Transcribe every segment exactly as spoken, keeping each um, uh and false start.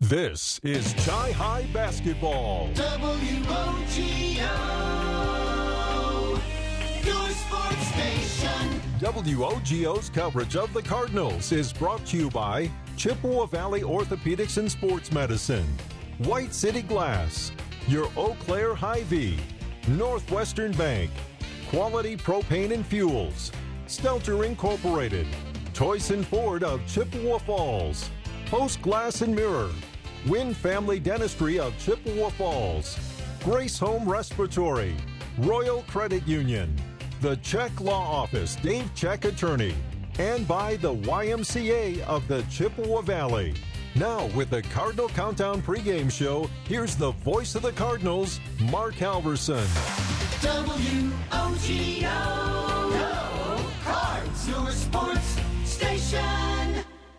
This is Chi High Basketball. W O G O, your sports station. W O G O's coverage of the Cardinals is brought to you by Chippewa Valley Orthopedics and Sports Medicine, White City Glass, your Eau Claire Hy-Vee, Northwestern Bank, Quality Propane and Fuels, Stelter Incorporated, Toyson Ford of Chippewa Falls, Post Glass and Mirror, Wynn Family Dentistry of Chippewa Falls, Grace Home Respiratory, Royal Credit Union, the Czech Law Office, Dave Czech Attorney, and by the Y M C A of the Chippewa Valley. Now with the Cardinal Countdown pregame show, here's the voice of the Cardinals, Mark Halverson. W O G O, Go Cards, your sports station.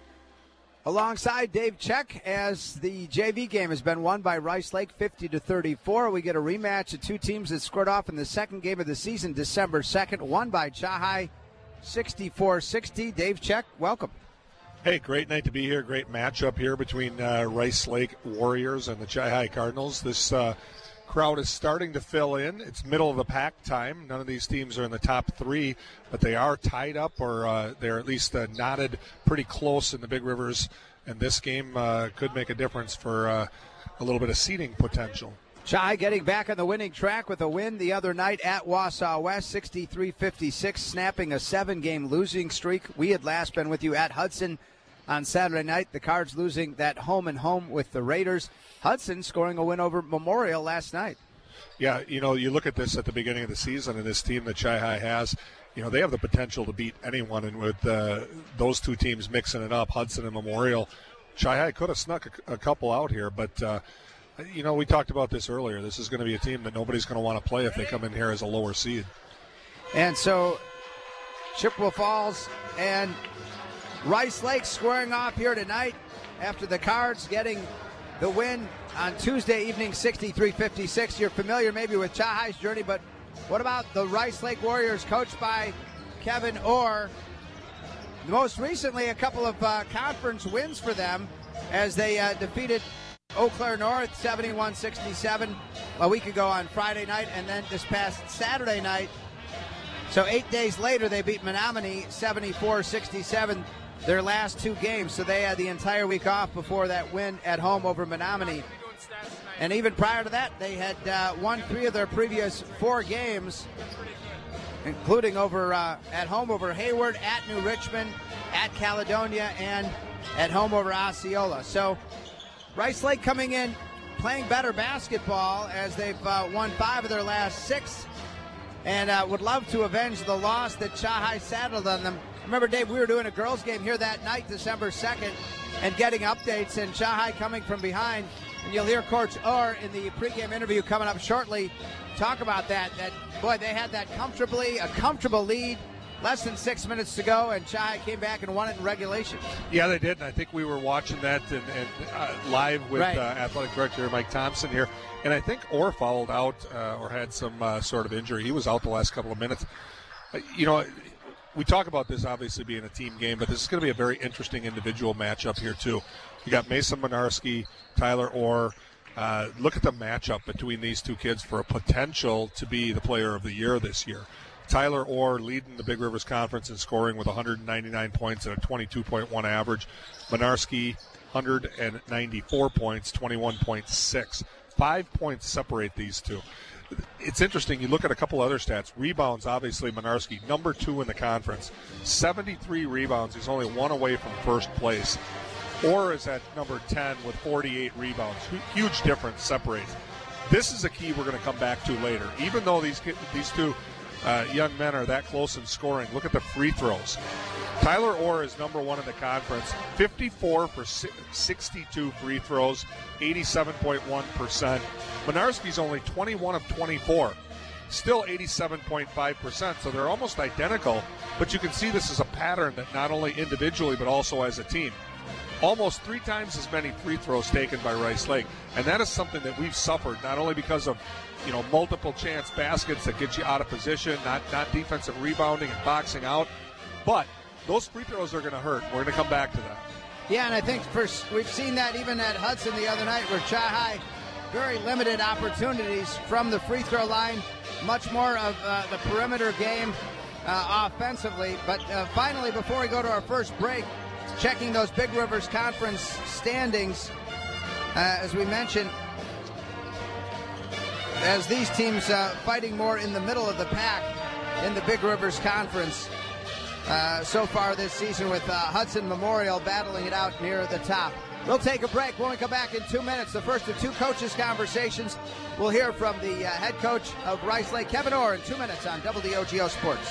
Alongside Dave Czech, as the J V game has been won by Rice Lake fifty to thirty-four. We get a rematch of two teams that squared off in the second game of the season, December second, won by Chi-Hi sixty-four sixty. Dave Czech, welcome. Hey, great night to be here. Great matchup here between uh, Rice Lake Warriors and the Chi-Hi Cardinals. This uh, crowd is starting to fill in. It's middle of the pack time. None of these teams are in the top three, but they are tied up, or uh, they're at least uh, knotted pretty close in the Big Rivers. And this game uh, could make a difference for uh, a little bit of seeding potential. Chi getting back on the winning track with a win the other night at Wausau West, sixty-three fifty-six, snapping a seven-game losing streak. We had last been with you at Hudson on Saturday night. The Cards losing that home and home with the Raiders. Hudson scoring a win over Memorial last night. Yeah, you know, you look at this at the beginning of the season, and this team that Chi-Hi has, you know, they have the potential to beat anyone. And with uh, those two teams mixing it up, Hudson and Memorial, Chi-Hi could have snuck a, a couple out here. But, uh, you know, we talked about this earlier. This is going to be a team that nobody's going to want to play if they come in here as a lower seed. And so Chippewa Falls and Rice Lake squaring off here tonight after the Cards getting the win on Tuesday evening, sixty-three fifty-six. You're familiar maybe with Chi-Hi's journey, but what about the Rice Lake Warriors coached by Kevin Orr? Most recently, a couple of uh, conference wins for them as they uh, defeated Eau Claire North seventy-one sixty-seven a week ago on Friday night, and then this past Saturday night, so eight days later, they beat Menominee seventy-four sixty-seven. Their last two games, so they had the entire week off before that win at home over Menominee. And even prior to that, they had uh, won three of their previous four games, including over uh, at home over Hayward, at New Richmond, at Caledonia, and at home over Osceola. So Rice Lake coming in, playing better basketball as they've uh, won five of their last six, and uh, would love to avenge the loss that Chi-Hi saddled on them. Remember, Dave, we were doing a girls' game here that night, December second, and getting updates, and Chi-Hi coming from behind. And you'll hear Coach Orr in the pregame interview coming up shortly talk about that. That, boy, they had that comfortably, a comfortable lead, less than six minutes to go, and Chi came back and won it in regulation. Yeah, they did, and I think we were watching that and, and uh, live with right. uh, athletic director Mike Thompson here. And I think Orr fouled out uh, or had some uh, sort of injury. He was out the last couple of minutes. Uh, you know, we talk about this obviously being a team game, but this is going to be a very interesting individual matchup here too. You got Mason Minarski, Tyler Orr. Uh, look at the matchup between these two kids for a potential to be the player of the year this year. Tyler Orr leading the Big Rivers Conference in scoring with one hundred ninety-nine points and a twenty-two point one average. Minarski, one hundred ninety-four points, twenty-one point six. Five points separate these two. It's interesting. You look at a couple other stats. Rebounds, obviously, Minarski, number two in the conference. seventy-three rebounds. He's only one away from first place. Orr is at number ten with forty-eight rebounds. Huge difference separates. This is a key we're going to come back to later. Even though these these two uh, young men are that close in scoring, look at the free throws. Tyler Orr is number one in the conference, fifty-four for sixty-two free throws, eighty-seven point one percent. Minarski's only twenty-one of twenty-four, still eighty-seven point five percent, so they're almost identical, but you can see this is a pattern that not only individually but also as a team. Almost three times as many free throws taken by Rice Lake, and that is something that we've suffered, not only because of you know multiple chance baskets that get you out of position, not, not defensive rebounding and boxing out, but those free throws are going to hurt. We're going to come back to that. Yeah, and I think for, we've seen that even at Hudson the other night, where Chi-High, very limited opportunities from the free throw line, much more of uh, the perimeter game uh, offensively. But uh, finally, before we go to our first break, checking those Big Rivers Conference standings, uh, as we mentioned, as these teams uh, fighting more in the middle of the pack in the Big Rivers Conference uh, so far this season, with uh, Hudson Memorial battling it out near the top. We'll take a break. When we come back in two minutes, the first of two coaches' conversations. We'll hear from the uh, head coach of Rice Lake, Kevin Orr, in two minutes on W D O G O Sports.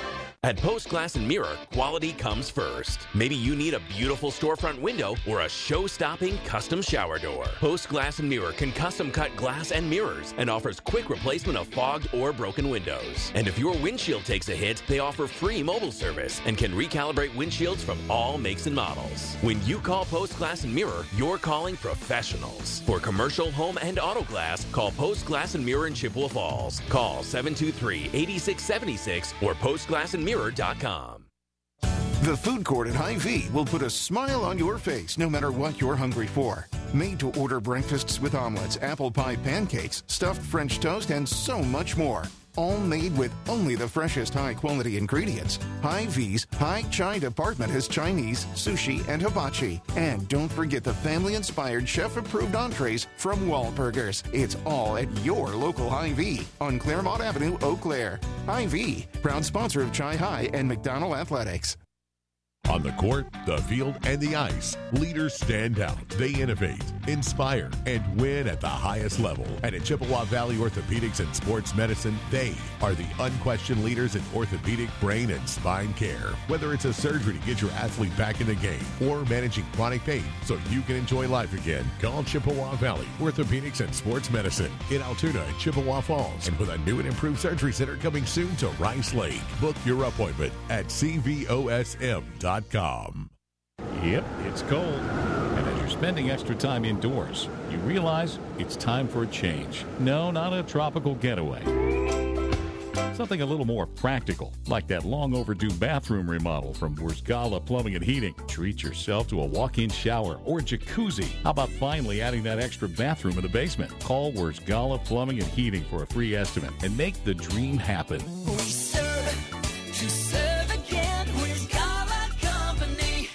At Post Glass and Mirror, quality comes first. Maybe you need a beautiful storefront window or a show-stopping custom shower door. Post Glass and Mirror can custom cut glass and mirrors and offers quick replacement of fogged or broken windows. And if your windshield takes a hit, they offer free mobile service and can recalibrate windshields from all makes and models. When you call Post Glass and Mirror, you're calling professionals. For commercial, home, and auto glass, call Post Glass and Mirror in Chippewa Falls. Call seven two three, eight six seven six or post glass and mirror dot com. The food court at Hy-Vee will put a smile on your face no matter what you're hungry for. Made to order breakfasts with omelets, apple pie pancakes, stuffed French toast, and so much more. All made with only the freshest high-quality ingredients. Hy-Vee's High Chai department has Chinese, sushi, and hibachi. And don't forget the family-inspired, chef-approved entrees from Wahlburgers. It's all at your local Hy-Vee on Claremont Avenue, Eau Claire. Hy-Vee, proud sponsor of Chi-High and McDonald Athletics. On the court, the field, and the ice, leaders stand out. They innovate, inspire, and win at the highest level. And at Chippewa Valley Orthopedics and Sports Medicine, they are the unquestioned leaders in orthopedic, brain, and spine care. Whether it's a surgery to get your athlete back in the game or managing chronic pain so you can enjoy life again, call Chippewa Valley Orthopedics and Sports Medicine in Altoona and Chippewa Falls. And with a new and improved surgery center coming soon to Rice Lake, book your appointment at C V O S M dot com. Yep, it's cold. And as you're spending extra time indoors, you realize it's time for a change. No, not a tropical getaway. Something a little more practical, like that long overdue bathroom remodel from Wurzgala Plumbing and Heating. Treat yourself to a walk-in shower or jacuzzi. How about finally adding that extra bathroom in the basement? Call Wurzgala Plumbing and Heating for a free estimate and make the dream happen. We serve to serve again. Wurzgala Company.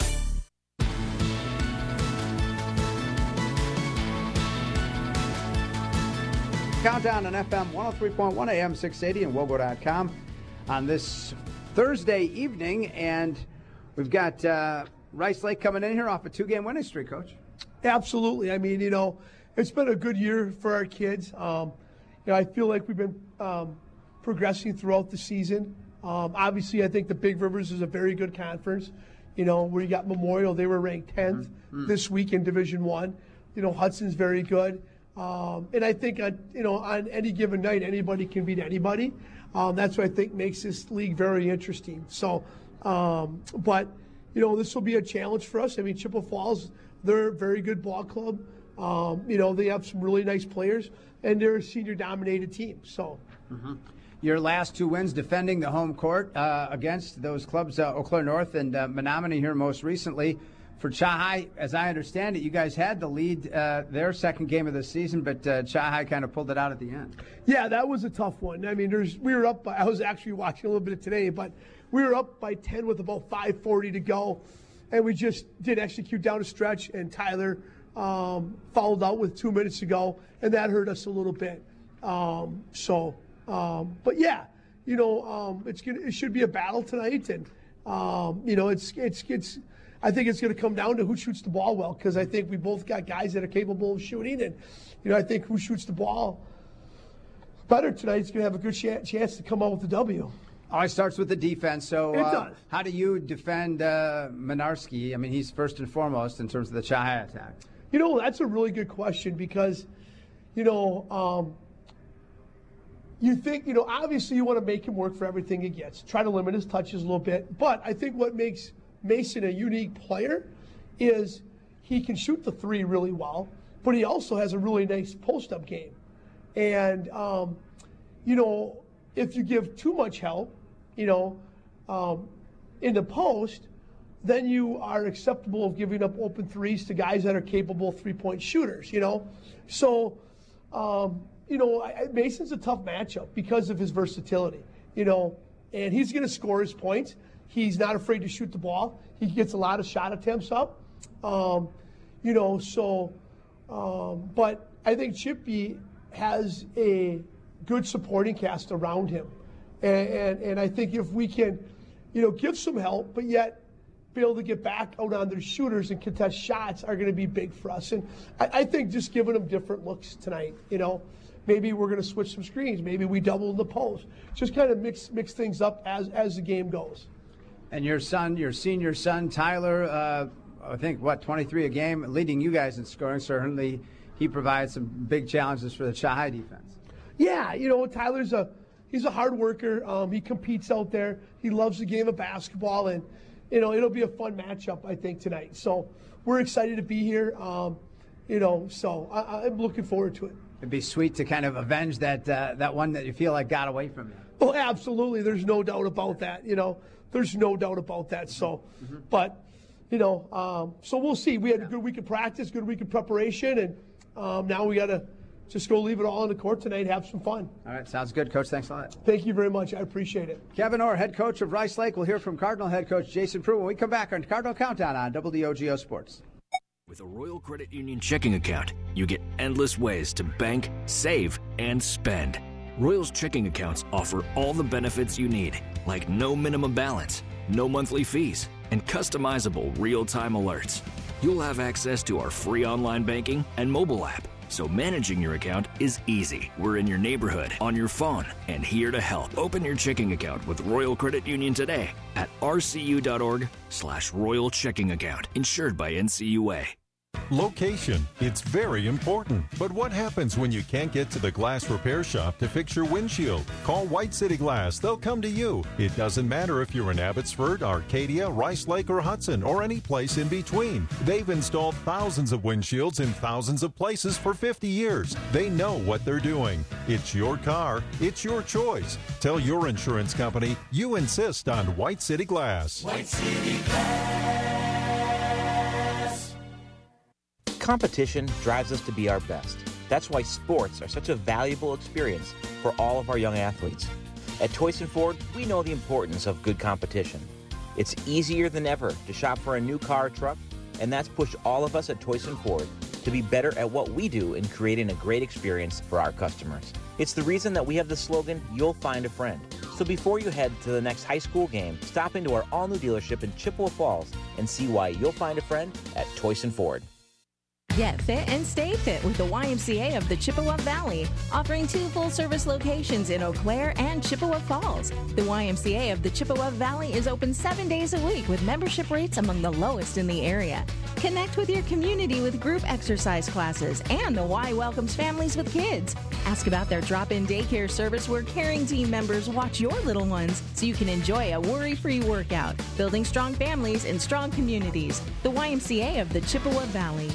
Countdown on F M one oh three point one, A M six eighty, and Wobo dot com on this Thursday evening. And we've got uh, Rice Lake coming in here off a two-game winning streak, Coach. Absolutely. I mean, you know, it's been a good year for our kids. Um, you know, I feel like we've been um, progressing throughout the season. Um, obviously, I think the Big Rivers is a very good conference. You know, where you got Memorial, they were ranked tenth mm-hmm. this week in Division One. You know, Hudson's very good. Um, and I think, on, you know, on any given night, anybody can beat anybody. Um, that's what I think makes this league very interesting. So, um, but, you know, this will be a challenge for us. I mean, Chippewa Falls, they're a very good ball club. Um, you know, they have some really nice players, and they're a senior-dominated team. So, mm-hmm. Your last two wins defending the home court uh, against those clubs, uh, Eau Claire North and uh, Menominee here most recently. For Chi-High, as I understand it, you guys had the lead uh, their second game of the season, but uh, Chi-High kind of pulled it out at the end. Yeah, that was a tough one. I mean, there's we were up by, I was actually watching a little bit of today, but we were up by ten with about five forty to go, and we just did execute down a stretch, and Tyler um, fouled out with two minutes to go, and that hurt us a little bit. Um, so, um, but yeah, you know, um, it's gonna, it should be a battle tonight, and um, you know, it's it's it's. I think it's going to come down to who shoots the ball well, because I think we both got guys that are capable of shooting, and you know I think who shoots the ball better tonight is going to have a good ch- chance to come out with the W. Always starts with the defense. So, it uh, does. How do you defend uh, Minarski? I mean, he's first and foremost in terms of the Chi-High attack. You know, that's a really good question because, you know, um, you think, you know, obviously you want to make him work for everything he gets. Try to limit his touches a little bit, but I think what makes Mason a unique player is he can shoot the three really well, but he also has a really nice post-up game. And, um, you know, if you give too much help, you know, um, in the post, then you are acceptable of giving up open threes to guys that are capable three-point shooters, you know? So, um, you know, I, Mason's a tough matchup because of his versatility, you know, and he's going to score his points. He's not afraid to shoot the ball. He gets a lot of shot attempts up, um, you know, so, um, but I think Chippy has a good supporting cast around him. And, and, and I think if we can, you know, give some help, but yet be able to get back out on their shooters and contest shots are going to be big for us. And I, I think just giving them different looks tonight, you know, maybe we're going to switch some screens. Maybe we double in the post. Just kind of mix mix things up as, as the game goes. And your son, your senior son, Tyler, uh, I think, what, twenty-three a game, leading you guys in scoring. Certainly he provides some big challenges for the Chi defense. Yeah, you know, Tyler's a he's a hard worker. Um, he competes out there. He loves the game of basketball, and you know it'll be a fun matchup, I think, tonight. So we're excited to be here. Um, you know, so I, I'm looking forward to it. It'd be sweet to kind of avenge that uh, that one that you feel like got away from you. Oh, absolutely. There's no doubt about that. You know, there's no doubt about that. So, mm-hmm. but you know, um, so we'll see. We had a good week of practice, good week of preparation, and um, now we got to just go leave it all on the court tonight, have some fun. All right, sounds good, Coach. Thanks a lot. Thank you very much. I appreciate it. Kevin Orr, head coach of Rice Lake. We'll hear from Cardinal head coach Jason Prue when we come back on Cardinal Countdown on W D O G O Sports. With a Royal Credit Union checking account, you get endless ways to bank, save, and spend. Royal's checking accounts offer all the benefits you need, like no minimum balance, no monthly fees, and customizable real-time alerts. You'll have access to our free online banking and mobile app, so managing your account is easy. We're in your neighborhood, on your phone, and here to help. Open your checking account with Royal Credit Union today at rcu.org slash Royal Checking Account, insured by N C U A. Location, it's very important. But what happens when you can't get to the glass repair shop to fix your windshield? Call White City Glass. They'll come to you. It doesn't matter if you're in Abbotsford, Arcadia, Rice Lake, or Hudson, or any place in between. They've installed thousands of windshields in thousands of places for fifty years. They know what they're doing. It's your car. It's your choice. Tell your insurance company you insist on White City Glass. White City Glass. Competition drives us to be our best. That's why sports are such a valuable experience for all of our young athletes. At Toyson Ford, we know the importance of good competition. It's easier than ever to shop for a new car or truck, and that's pushed all of us at Toyson Ford to be better at what we do in creating a great experience for our customers. It's the reason that we have the slogan, "You'll find a friend." So before you head to the next high school game, stop into our all-new dealership in Chippewa Falls and see why you'll find a friend at Toyson Ford. Get fit and stay fit with the Y M C A of the Chippewa Valley, offering two full-service locations in Eau Claire and Chippewa Falls. The Y M C A of the Chippewa Valley is open seven days a week with membership rates among the lowest in the area. Connect with your community with group exercise classes, and the Y welcomes families with kids. Ask about their drop-in daycare service where caring team members watch your little ones so you can enjoy a worry-free workout, building strong families and strong communities. The Y M C A of the Chippewa Valley.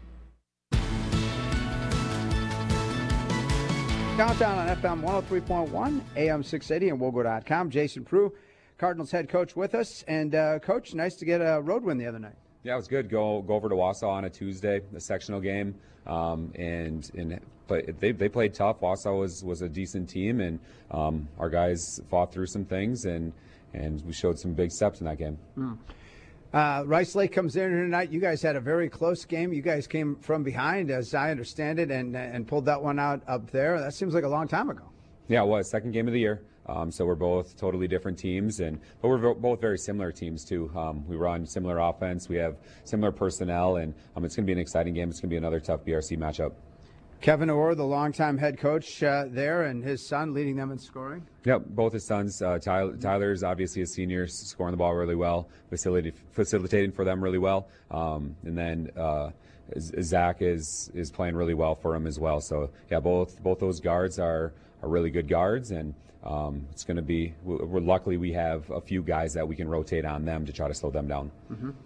Countdown on F M one oh three point one, A M six eighty, and wogo dot com. Jason Prue, Cardinals head coach, with us. And, uh, Coach, nice to get a road win the other night. Yeah, it was good. Go go over to Wausau on a Tuesday, the sectional game, um, and and but they they played tough. Wausau was was a decent team, and um, our guys fought through some things, and and we showed some big steps in that game. Mm. Uh, Rice Lake comes in tonight. You guys had a very close game. You guys came from behind, as I understand it, and and pulled that one out up there. That seems like a long time ago. Yeah, it was. Second game of the year. Um, so we're both totally different teams, and but we're both very similar teams too. Um, we run similar offense. We have similar personnel, and um, it's going to be an exciting game. It's going to be another tough B R C matchup. Kevin Orr, the longtime head coach uh, there, and his son leading them in scoring. Yep, both his sons. Uh, Tyler, Tyler's obviously a senior, scoring the ball really well, facilitating, facilitating for them really well. Um, and then uh, Zach is is playing really well for him as well. So yeah, both both those guards are are really good guards, and um, it's going to be. We're luckily we have a few guys that we can rotate on them to try to slow them down. Mm-hmm.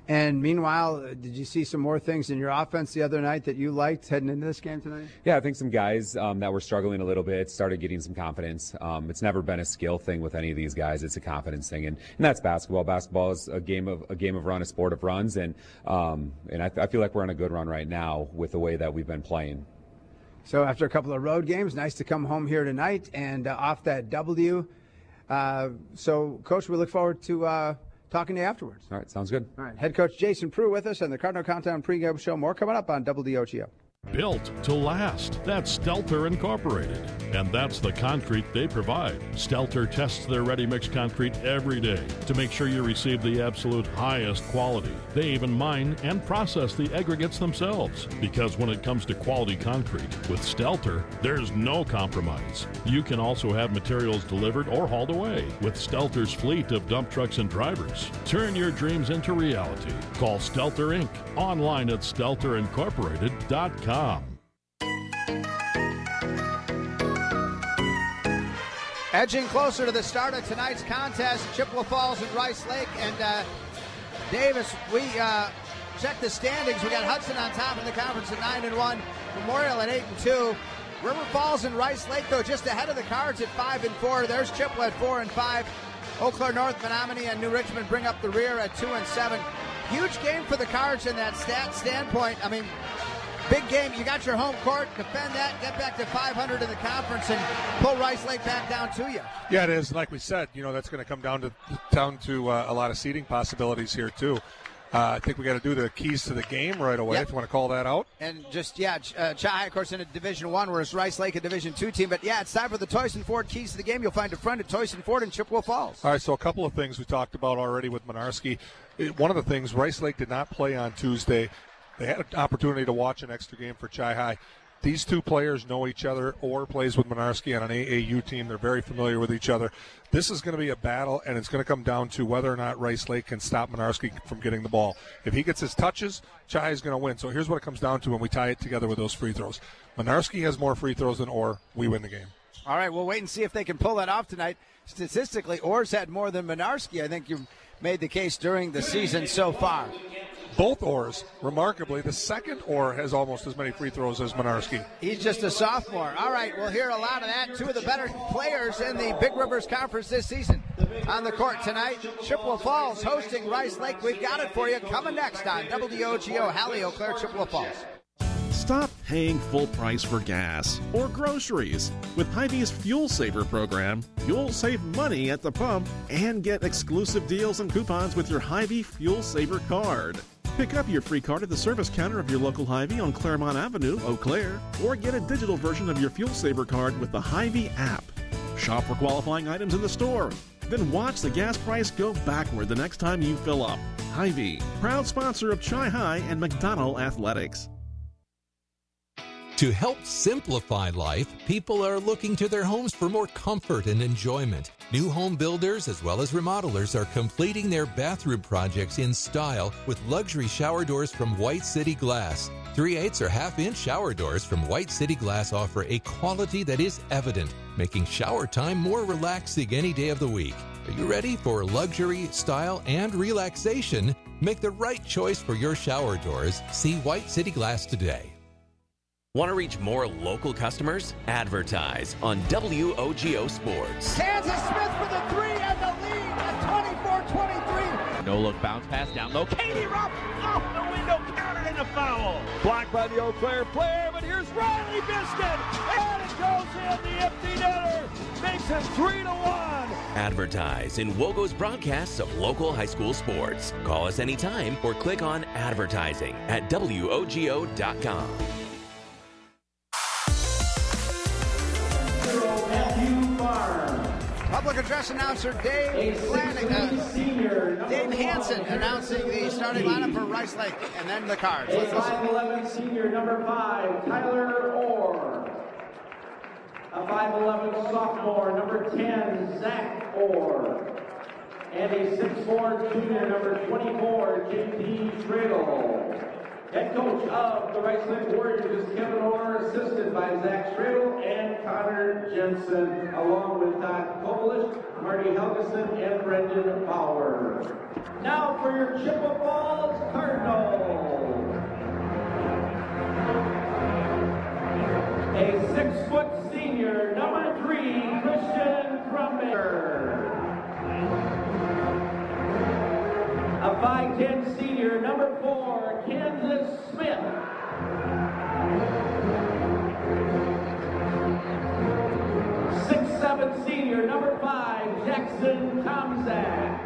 And meanwhile, uh, did you see some more things in your offense the other night that you liked heading into this game tonight? Yeah, I think some guys um, that were struggling a little bit started getting some confidence. Um, it's never been a skill thing with any of these guys; it's a confidence thing, and, and that's basketball. Basketball is a game of a game of run, a sport of runs, and um, and I, I feel like we're on a good run right now with the way that we've been playing. So after a couple of road games, nice to come home here tonight and uh, off that W. Uh, so, Coach, we look forward to uh, talking to you afterwards. All right, sounds good. All right, head coach Jason Prue with us on the Cardinal Countdown pregame show. More coming up on W D O G O. Built to last. That's Stelter Incorporated. And that's the concrete they provide. Stelter tests their ready-mix concrete every day to make sure you receive the absolute highest quality. They even mine and process the aggregates themselves. Because when it comes to quality concrete, with Stelter, there's no compromise. You can also have materials delivered or hauled away with Stelter's fleet of dump trucks and drivers. Turn your dreams into reality. Call Stelter Incorporated online at stelter incorporated dot com. Edging closer to the start of tonight's contest, Chippewa Falls and Rice Lake. And uh, Davis, we uh, checked the standings. We got Hudson on top of the conference at nine and one, Memorial at eight and two. River Falls and Rice Lake, though, just ahead of the Cards at five and four. There's Chippewa at four and five. Eau Claire North, Menominee, and New Richmond bring up the rear at two and seven. Huge game for the Cards in that stat standpoint. I mean, big game. You got your home court. Defend that. Get back to five hundred in the conference and pull Rice Lake back down to you. Yeah, it is. Like we said, you know, that's going to come down to down to uh, a lot of seeding possibilities here too. Uh, I think we got to do the keys to the game right away. Yep. If you want to call that out. And just yeah, uh, Chi, of course, in a Division One, whereas Rice Lake a Division Two team. But yeah, it's time for the Toyson Ford keys to the game. You'll find a friend at Toyson Ford in Chippewa Falls. All right, so a couple of things we talked about already with Mynarski. It, one of the things, Rice Lake did not play on Tuesday. They had an opportunity to watch an extra game for Chi High. These two players know each other. Orr plays with Mynarski on an A A U team. They're very familiar with each other. This is going to be a battle, and it's going to come down to whether or not Rice Lake can stop Mynarski from getting the ball. If he gets his touches, Chi is going to win. So here's what it comes down to when we tie it together with those free throws. Mynarski has more free throws than Orr. We win the game. All right, we'll wait and see if they can pull that off tonight. Statistically, Orr's had more than Mynarski. I think you've made the case during the season so far. Both Orrs, remarkably, the second Orr has almost as many free throws as Mynarski. He's just a sophomore. All right, we'll hear a lot of that. Two of the better players in the Big Rivers Conference this season on the court tonight. Chippewa Falls hosting Rice Lake. We've got it for you. Coming next on W D O G O, Hallie, Eau Claire, Chippewa Falls. Stop paying full price for gas or groceries. With Hy-Vee's Fuel Saver program, you'll save money at the pump and get exclusive deals and coupons with your Hy-Vee Fuel Saver card. Pick up your free card at the service counter of your local Hy-Vee on Claremont Avenue, Eau Claire, or get a digital version of your Fuel Saver card with the Hy-Vee app. Shop for qualifying items in the store. Then watch the gas price go backward the next time you fill up. Hy-Vee, proud sponsor of Chi High and McDonald Athletics. To help simplify life, people are looking to their homes for more comfort and enjoyment. New home builders as well as remodelers are completing their bathroom projects in style with luxury shower doors from White City Glass. three eighths or half-inch shower doors from White City Glass offer a quality that is evident, making shower time more relaxing any day of the week. Are you ready for luxury, style, and relaxation? Make the right choice for your shower doors. See White City Glass today. Want to reach more local customers? Advertise on W O G O Sports. Kansas Smith for the three and the lead at twenty-four twenty-three. No look bounce pass down low. Katie Rupp off the window, countered and a foul. Blocked by the Eau Claire player, but here's Riley Biscuit, and it goes in. The empty netter makes it three to one. Advertise in WOGO's broadcasts of local high school sports. Call us anytime or click on advertising at W O G O dot com. Public address announcer Dave Flanagan, uh, Dave Hansen announcing the starting lineup for Rice Lake, and then the Cards. A five eleven senior, number five, Tyler Orr. A five eleven sophomore, number ten, Zach Orr. And a six four junior, number twenty-four, J P Stradle. Head coach of the Rice Lake Warriors is Kevin Orr, assisted by Zach Stradle and Connor Jensen, along with Todd Kovalish, Marty Helgeson, and Brendan Bauer. Now for your Chippewa Falls Cardinals. A six-foot senior, number three, Christian Crumbaker. A five ten senior, number four, Kansas Smith. six seven senior, number five, Jackson Tomzak.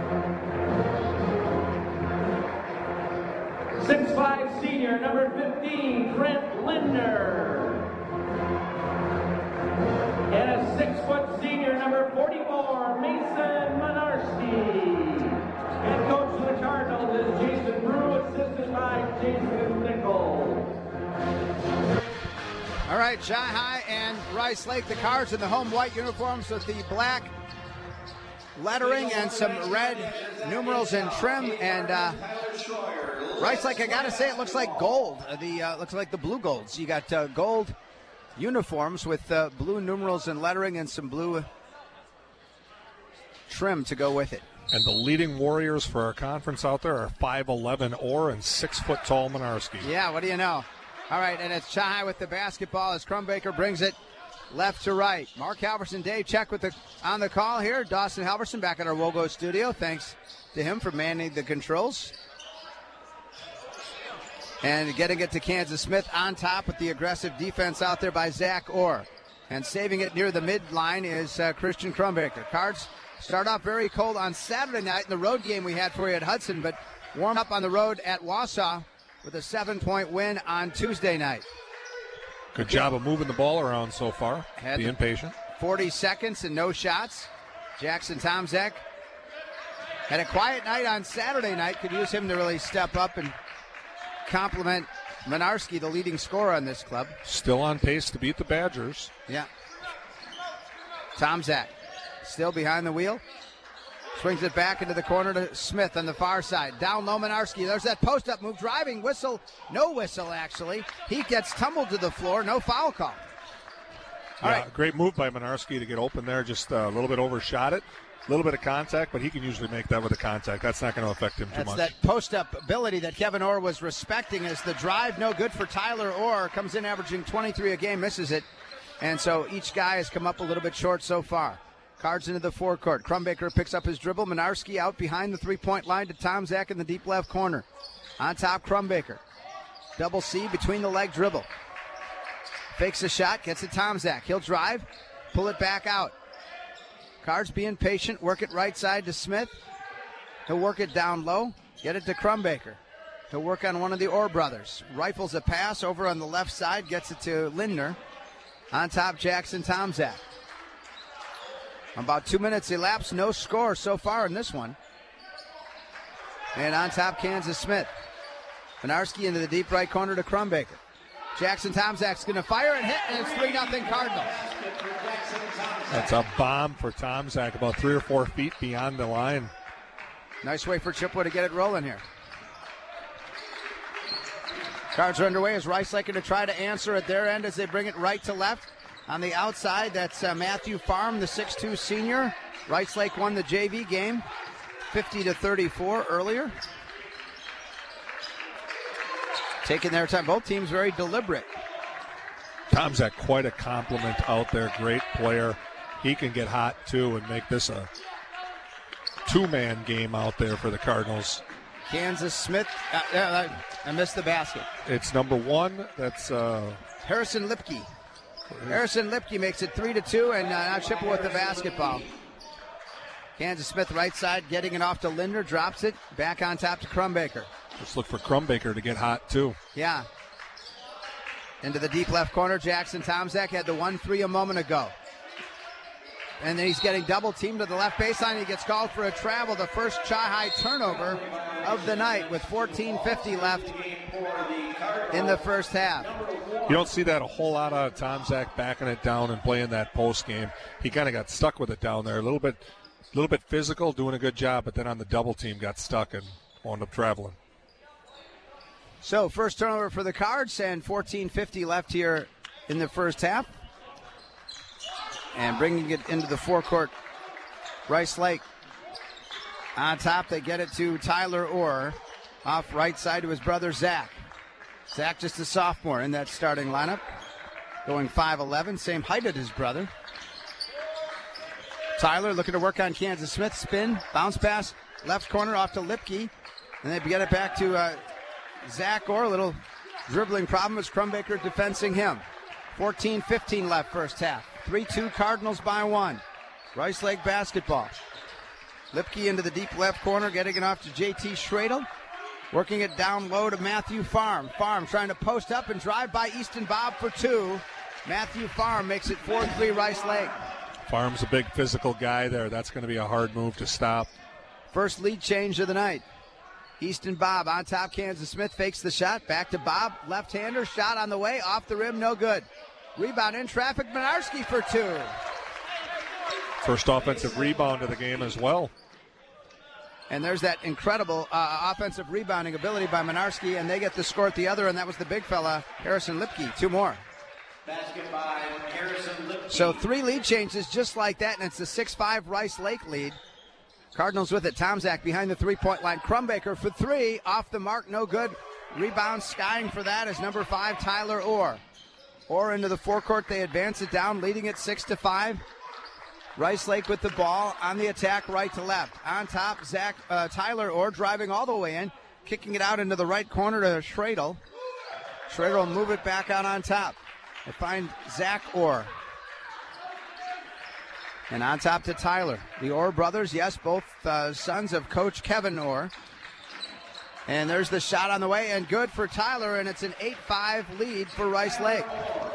six five senior, number fifteen, Trent Lindner. And a six-foot senior, number forty-four, Mason Minarski. Head coach of the Cardinals is Jason Brew, assisted by Jason Nichols. All right, Shy High and Rice Lake, the Cards in the home white uniforms with the black lettering and some red numerals and trim. And uh, Rice Lake, I gotta say, it looks like gold. Uh, the uh, looks like the Blue Golds. You got uh, gold uniforms with uh, blue numerals and lettering and some blue trim to go with it. And the leading Warriors for our conference out there are five eleven Orr and six foot tall Minarski. Yeah, what do you know? All right, and it's Chai with the basketball as Crumbaker brings it left to right. Mark Halverson, Dave Check with the on the call here. Dawson Halverson back at our Wogo studio. Thanks to him for manning the controls. And getting it to Kansas Smith on top with the aggressive defense out there by Zach Orr. And saving it near the midline is uh, Christian Crumbaker. Cards start off very cold on Saturday night in the road game we had for you at Hudson, but warm up on the road at Wausau with a seven-point win on Tuesday night. Good job of moving the ball around so far. Had Be impatient. forty seconds and no shots. Jackson Tomzak had a quiet night on Saturday night. Could use him to really step up and compliment Minarski, the leading scorer on this club. Still on pace to beat the Badgers. Yeah. Tomzak still behind the wheel. Swings it back into the corner to Smith on the far side. Down low, Minarski. There's that post-up move. Driving whistle. No whistle, actually. He gets tumbled to the floor. No foul call. All yeah, right. Great move by Minarski to get open there. Just a little bit overshot it. A little bit of contact, but he can usually make that with a contact. That's not going to affect him too That's much. That's that post-up ability that Kevin Orr was respecting as the drive no good for Tyler Orr. Comes in averaging twenty-three a game, misses it. And so each guy has come up a little bit short so far. Cards into the forecourt. Crumbaker picks up his dribble. Minarski out behind the three-point line to Tomzak in the deep left corner. On top, Crumbaker. Double C between the leg dribble. Fakes a shot, gets it Tomzak. He'll drive, pull it back out. Cards being patient, work it right side to Smith. He'll work it down low, get it to Crumbaker. He'll work on one of the Orr brothers. Rifles a pass over on the left side, gets it to Lindner. On top, Jackson Tomzak. About two minutes elapsed, no score so far in this one. And on top, Kansas Smith. Minarski into the deep right corner to Crumbaker. Jackson Tomzak's going to fire and hit, and it's three nothing Cardinals. That's a bomb for Tomzak, about three or four feet beyond the line. Nice way for Chippewa to get it rolling here. Cards are underway as Rice Lake going to try to answer at their end as they bring it right to left. On the outside, that's uh, Matthew Farm, the six two senior. Rice Lake won the J V game fifty to thirty-four earlier. Taking their time. Both teams very deliberate. Tomzak, quite a compliment out there. Great player. He can get hot, too, and make this a two-man game out there for the Cardinals. Kansas Smith. Uh, uh, I missed the basket. It's number one. That's uh, Harrison Lipke. Harrison Lipke makes it three to two, and uh, now Chippewa with the basketball. Kansas Smith right side, getting it off to Lindner, drops it, back on top to Crumbaker. Just look for Crumbaker to get hot, too. Yeah. Into the deep left corner, Jackson Tomzak had the one three a moment ago. And then he's getting double teamed to the left baseline. He gets called for a travel, the first Chi-High turnover of the night with fourteen fifty left in the first half. You don't see that a whole lot out of Tomzak backing it down and playing that post game. He kind of got stuck with it down there. A little bit, a little bit physical, doing a good job, but then on the double team got stuck and wound up traveling. So first turnover for the Cards and fourteen fifty left here in the first half. And bringing it into the forecourt, Rice Lake. On top, they get it to Tyler Orr. Off right side to his brother, Zach. Zach just a sophomore in that starting lineup. Going five eleven, same height as his brother. Tyler looking to work on Kansas Smith. Spin, bounce pass, left corner off to Lipke. And they get it back to uh, Zach Orr. A little dribbling problem as Crumbaker defensing him. fourteen fifteen left first half. three two Cardinals by one. Rice Lake basketball. Lipke into the deep left corner, getting it off to J T Schradel. Working it down low to Matthew Farm. Farm trying to post up and drive by Easton Bob for two. Matthew Farm makes it four three Rice Lake. Farm's a big physical guy there. That's going to be a hard move to stop. First lead change of the night. Easton Bob on top. Kansas Smith fakes the shot. Back to Bob. Left-hander. Shot on the way. Off the rim. No good. Rebound in traffic. Minarski for two. First offensive rebound of the game as well. And there's that incredible uh, offensive rebounding ability by Minarski, and they get the score at the other, and that was the big fella, Harrison Lipke. Two more. Basket by Harrison Lipke. So three lead changes just like that, and it's the six five Rice Lake lead. Cardinals with it. Tomzak behind the three-point line. Crumbaker for three. Off the mark, no good. Rebound skying for that is number five, Tyler Orr. Orr into the forecourt. They advance it down, leading it six to five. Rice Lake with the ball on the attack, right to left. On top, Zach uh, Tyler Orr driving all the way in, kicking it out into the right corner to Schradel. Schradel will move it back out on top. They find Zach Orr. And on top to Tyler. The Orr brothers, yes, both uh, sons of Coach Kevin Orr. And there's the shot on the way, and good for Tyler, and it's an eight five lead for Rice Lake.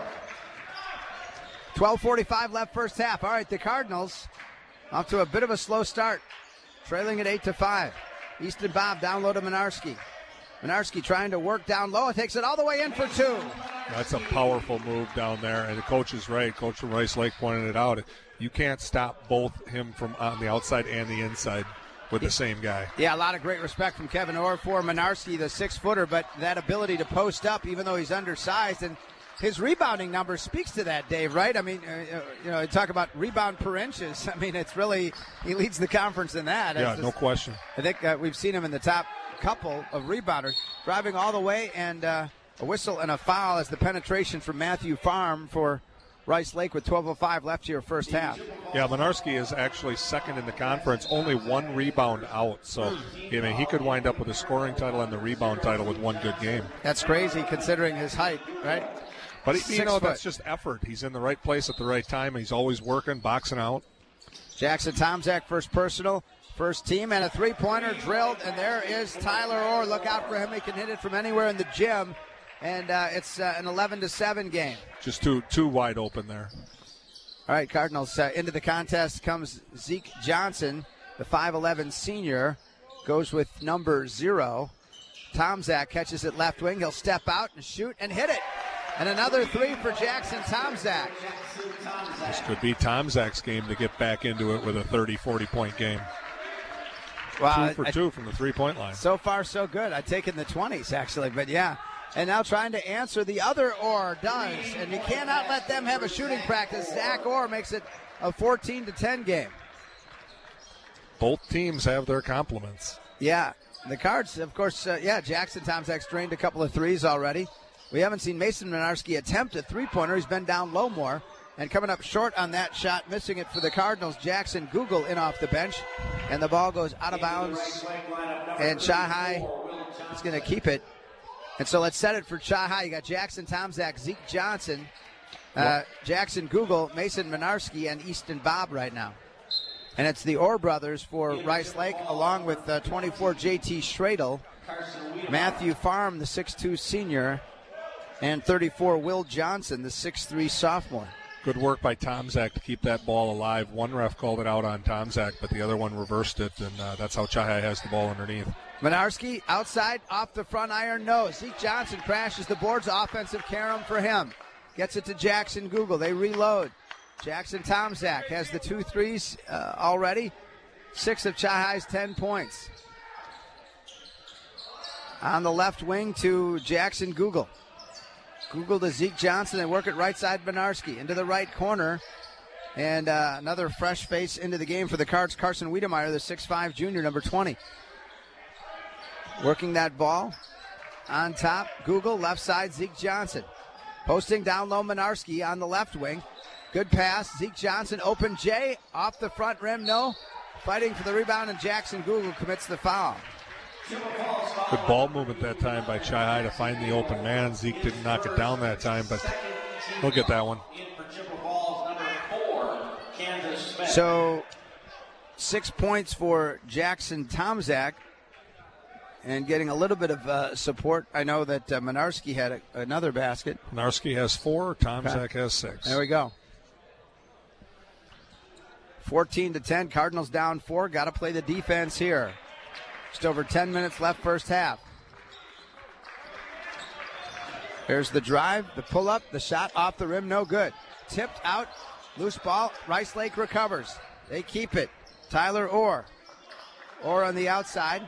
twelve forty-five left first half. All right, the Cardinals off to a bit of a slow start, trailing at eight to five. Easton Bob down low to Minarski. Minarski trying to work down low. Takes it all the way in for two. That's a powerful move down there, and the coach is right. Coach from Rice Lake pointed it out. You can't stop both him from on the outside and the inside with the same guy. Yeah, a lot of great respect from Kevin Orr for Minarski, the six-footer, but that ability to post up even though he's undersized, and his rebounding number speaks to that, Dave, right? I mean, uh, you know, talk about rebound per inches. I mean, it's really, he leads the conference in that. Yeah, just, no question. I think uh, we've seen him in the top couple of rebounders, driving all the way, and uh, a whistle and a foul as the penetration from Matthew Farm for Rice Lake with twelve oh five left here first half. Yeah, Minarski is actually second in the conference, only one rebound out. So, I mean, he could wind up with a scoring title and the rebound title with one good game. That's crazy considering his height, right? But, he, you know, foot. that's just effort. He's in the right place at the right time. He's always working, boxing out. Jackson Tomzak, first personal, first team, and a three-pointer drilled, and there is Tyler Orr. Look out for him. He can hit it from anywhere in the gym, and uh, it's uh, an eleven to seven game. Just too too wide open there. All right, Cardinals, uh, into the contest comes Zeke Johnson, the five eleven senior, goes with number zero. Tomzak catches it left wing. He'll step out and shoot and hit it. And another three for Jackson Tomzak. This could be Tomzak's game to get back into it with a thirty, forty-point game. Wow, two for I, two from the three-point line. So far, so good. I'd take it in the twenties, actually, but yeah. And now trying to answer the other Orr does. And you cannot let them have a shooting practice. Zach Orr makes it a fourteen to ten game. Both teams have their compliments. Yeah. The Cards, of course, uh, yeah, Jackson Tomzak's drained a couple of threes already. We haven't seen Mason Minarski attempt a three-pointer. He's been down low more. And coming up short on that shot, missing it for the Cardinals, Jackson Google in off the bench. And the ball goes out of bounds. And Chi-Hi is going to keep it. And so let's set it for Chi-Hi. You got Jackson Tomzak, Zeke Johnson, uh, Jackson Google, Mason Minarski, and Easton Bob right now. And it's the Orr brothers for Rice Lake, along with uh, twenty-four J T Schradel, Matthew Farm, the six two senior, and thirty-four Will Johnson, the six three sophomore. Good work by Tomzak to keep that ball alive. One ref called it out on Tomzak, but the other one reversed it, and uh, that's how Chi-Hi has the ball underneath. Minarski outside, off the front iron, no. Zeke Johnson crashes the boards, offensive carom for him. Gets it to Jackson Google. They reload. Jackson Tomzak has the two threes uh, already. Six of Chi-Hi's ten points. On the left wing to Jackson Google. Google to Zeke Johnson. They work it right side Benarski into the right corner. And uh, another fresh face into the game for the Cards, Carson Wiedemeyer, the six five junior, number twenty. Working that ball. On top, Google, left side, Zeke Johnson. Posting down low, Minarski on the left wing. Good pass, Zeke Johnson, open J, off the front rim, no. Fighting for the rebound, and Jackson Google commits the foul. Good ball movement that time by Chai to find the open man. Zeke didn't knock it down that time, but he'll get that one. So, six points for Jackson Tomczak. And getting a little bit of uh, support. I know that uh, Minarski had a, another basket. Minarski has four. Tomczak has six. There we go. fourteen to ten. Cardinals down four. Got to play the defense here. Just over ten minutes left first half. There's the drive, the pull-up, the shot off the rim. No good. Tipped out. Loose ball. Rice Lake recovers. They keep it. Tyler Orr. Orr on the outside.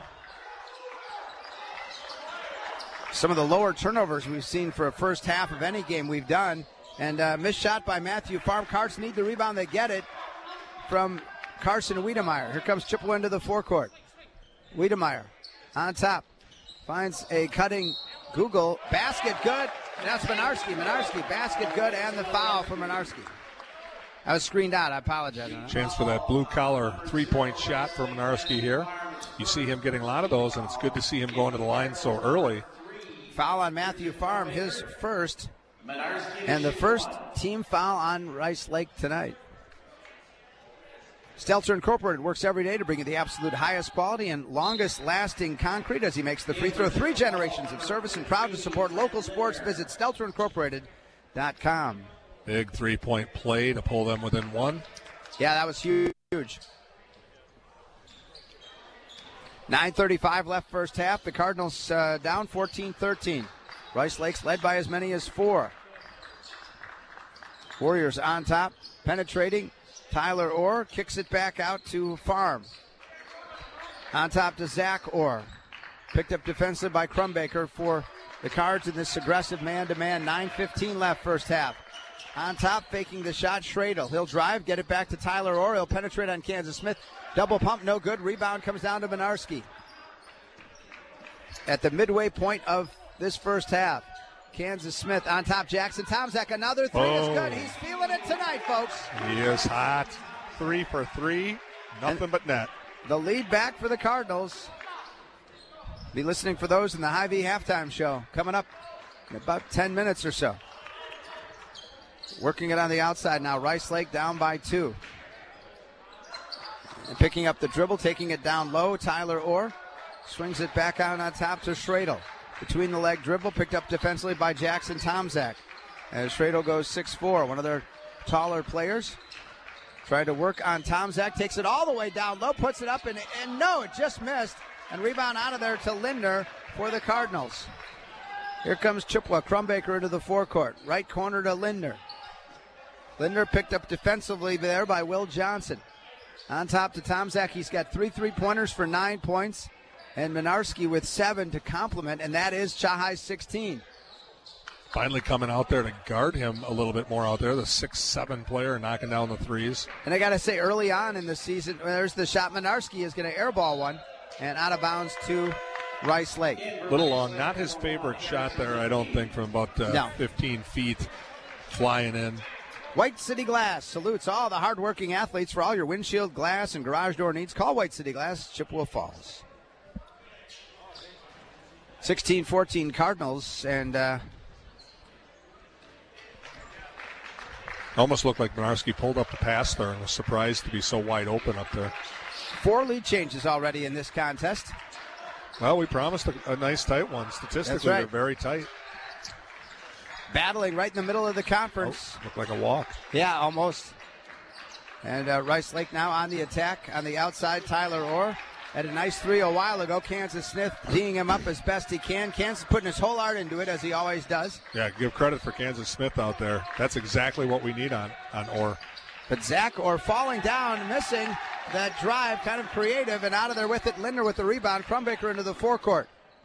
Some of the lower turnovers we've seen for a first half of any game we've done. And uh, missed shot by Matthew Farm. Cards need the rebound. They get it from Carson Wiedemeyer. Here comes Chippewa into the forecourt. Wiedemeyer on top. Finds a cutting Google. Basket good. And that's Minarski. Minarski, basket good, and the foul for Minarski. I was screened out. I apologize. Chance for that blue-collar three-point shot for Minarski here. You see him getting a lot of those, and it's good to see him going to the line so early. Foul on Matthew Farm, his first, and the first team foul on Rice Lake tonight. Stelter Incorporated works every day to bring you the absolute highest quality and longest lasting concrete as he makes the free throw. Three generations of service and proud to support local sports. Visit stelter incorporated dot com. Big three-point play to pull them within one. Yeah, that was huge. nine thirty-five left first half. The Cardinals uh, down fourteen thirteen. Rice Lake's led by as many as four. Warriors on top, penetrating. Tyler Orr kicks it back out to Farm. On top to Zach Orr. Picked up defensively by Crumbaker for the Cards in this aggressive man-to-man. nine fifteen left first half. On top, faking the shot, Schradel. He'll drive, get it back to Tyler Orr. He'll penetrate on Kansas Smith. Double pump, no good. Rebound comes down to Minarski. At the midway point of this first half, Kansas Smith on top. Jackson Tomczak, another three oh. is good. He's feeling it tonight, folks. He is hot. Three for three. Nothing and but net. The lead back for the Cardinals. Be listening for those in the Hy-Vee halftime show coming up in about ten minutes or so. Working it on the outside now. Rice Lake down by two. And picking up the dribble, taking it down low. Tyler Orr swings it back out on top to Schradel. Between the leg dribble, picked up defensively by Jackson Tomczak. As Schradel goes six four, one of their taller players. Tried to work on Tomczak, takes it all the way down low, puts it up, and, and no, it just missed. And rebound out of there to Lindner for the Cardinals. Here comes Chippewa. Crumbaker into the forecourt. Right corner to Lindner. Lindner picked up defensively there by Will Johnson. On top to Tomczak. He's got three three-pointers for nine points. And Minarski with seven to complement, and that is Chahai's sixteen. Finally coming out there to guard him a little bit more out there. The six seven player knocking down the threes. And I got to say, early on in the season, there's the shot. Minarski is going to airball one and out of bounds to Rice Lake. Little long. Not his favorite shot there, I don't think, from about uh, no. fifteen feet flying in. White City Glass salutes all the hardworking athletes for all your windshield glass and garage door needs. Call White City Glass, Chippewa Falls. sixteen fourteen Cardinals, and uh, almost looked like Minarski pulled up the pass there and was surprised to be so wide open up there. Four lead changes already in this contest. Well, we promised a, a nice tight one. Statistically, right. They're very tight. Battling right in the middle of the conference. Oh, looked like a walk. Yeah, almost. And uh, Rice Lake now on the attack on the outside. Tyler Orr had a nice three a while ago. Kansas Smith teeing him up as best he can. Kansas putting his whole heart into it, as he always does. Yeah, give credit for Kansas Smith out there. That's exactly what we need on, on Orr. But Zach Orr falling down, missing that drive, kind of creative, and out of there with it. Lindner with the rebound. Crumbaker into the forecourt.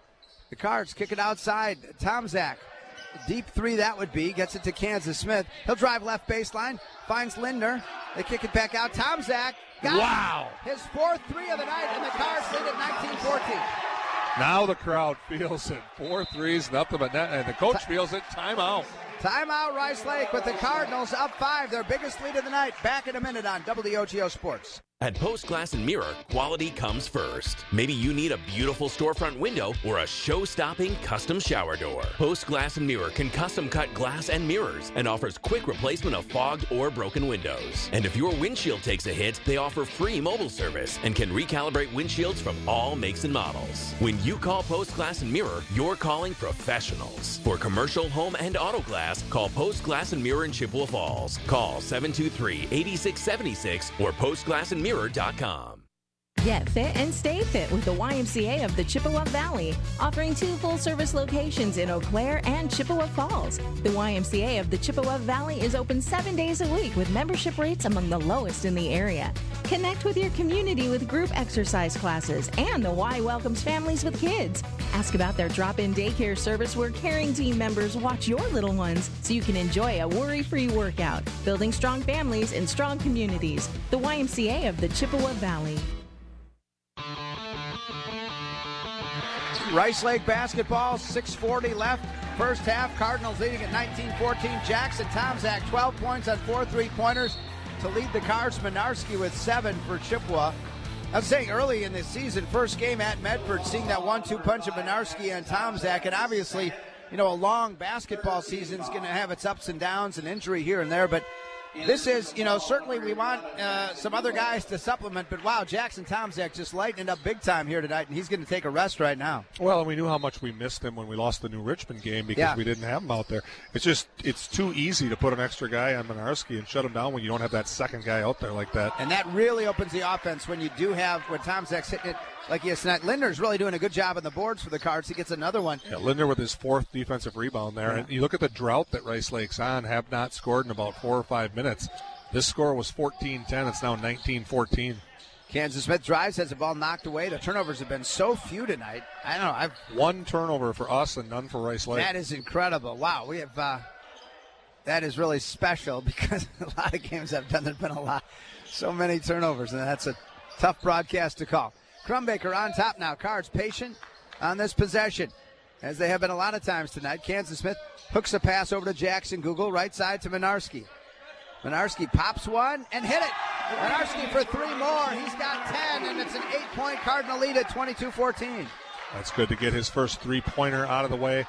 The Cards kick it outside. Tomczak. Deep three that would be. Gets it to Kansas Smith. He'll drive left baseline. Finds Lindner. They kick it back out. Tomczak got wow. his fourth three of the night, and the Cards lead at nineteen fourteen. Now the crowd feels it. Four threes, nothing but net, and the coach feels it. Timeout. Timeout, Rice Lake with the Cardinals up five. Their biggest lead of the night. Back in a minute on W O G O Sports. At Post Glass and Mirror, quality comes first. Maybe you need a beautiful storefront window or a show-stopping custom shower door. Post Glass and Mirror can custom cut glass and mirrors and offers quick replacement of fogged or broken windows. And if your windshield takes a hit, they offer free mobile service and can recalibrate windshields from all makes and models. When you call Post Glass and Mirror, you're calling professionals. For commercial, home, and auto glass, call Post Glass and Mirror in Chippewa Falls. Call seven two three, eight six seven six or post glass and mirror dot com. Get fit and stay fit with the Y M C A of the Chippewa Valley, offering two full-service locations in Eau Claire and Chippewa Falls. The Y M C A of the Chippewa Valley is open seven days a week with membership rates among the lowest in the area. Connect with your community with group exercise classes, and the Y welcomes families with kids. Ask about their drop-in daycare service where caring team members watch your little ones so you can enjoy a worry-free workout, building strong families and strong communities. The Y M C A of the Chippewa Valley. Rice Lake basketball, six forty left. First half, Cardinals leading at nineteen fourteen. Jackson Tomczak, twelve points on four three-pointers to lead the Cards. Minarski with seven for Chippewa. I was saying early in this season, first game at Medford, seeing that one two punch of Minarski and Tomczak, and obviously, you know, a long basketball season is going to have its ups and downs and injury here and there, but this is, you know, certainly we want uh, some other guys to supplement, but wow, Jackson Tomczak just lighting it up big time here tonight, and he's going to take a rest right now. Well, and we knew how much we missed him when we lost the New Richmond game because yeah. we didn't have him out there. It's just, it's too easy to put an extra guy on Minarski and shut him down when you don't have that second guy out there like that. And that really opens the offense when you do have, when Tomczak's hitting it like he is tonight. Lindner's really doing a good job on the boards for the Cards. He gets another one. Yeah, Lindner with his fourth defensive rebound there. Yeah. And you look at the drought that Rice Lake's on, have not scored in about four or five minutes. This score was fourteen ten. It's now nineteen fourteen. Kansas Smith drives, has the ball knocked away. The turnovers have been so few tonight. I don't know. I've One turnover for us and none for Rice Lake. That is incredible. Wow, we have uh, that is really special because a lot of games I've done, there's been a lot, so many turnovers, and that's a tough broadcast to call. Crumbaker on top now. Cards patient on this possession, as they have been a lot of times tonight. Kansas Smith hooks a pass over to Jackson Google, right side to Minarski. Minarski pops one and hit it. Minarski for three more. He's got ten, and it's an eight-point Cardinal lead at twenty-two fourteen. That's good to get his first three-pointer out of the way.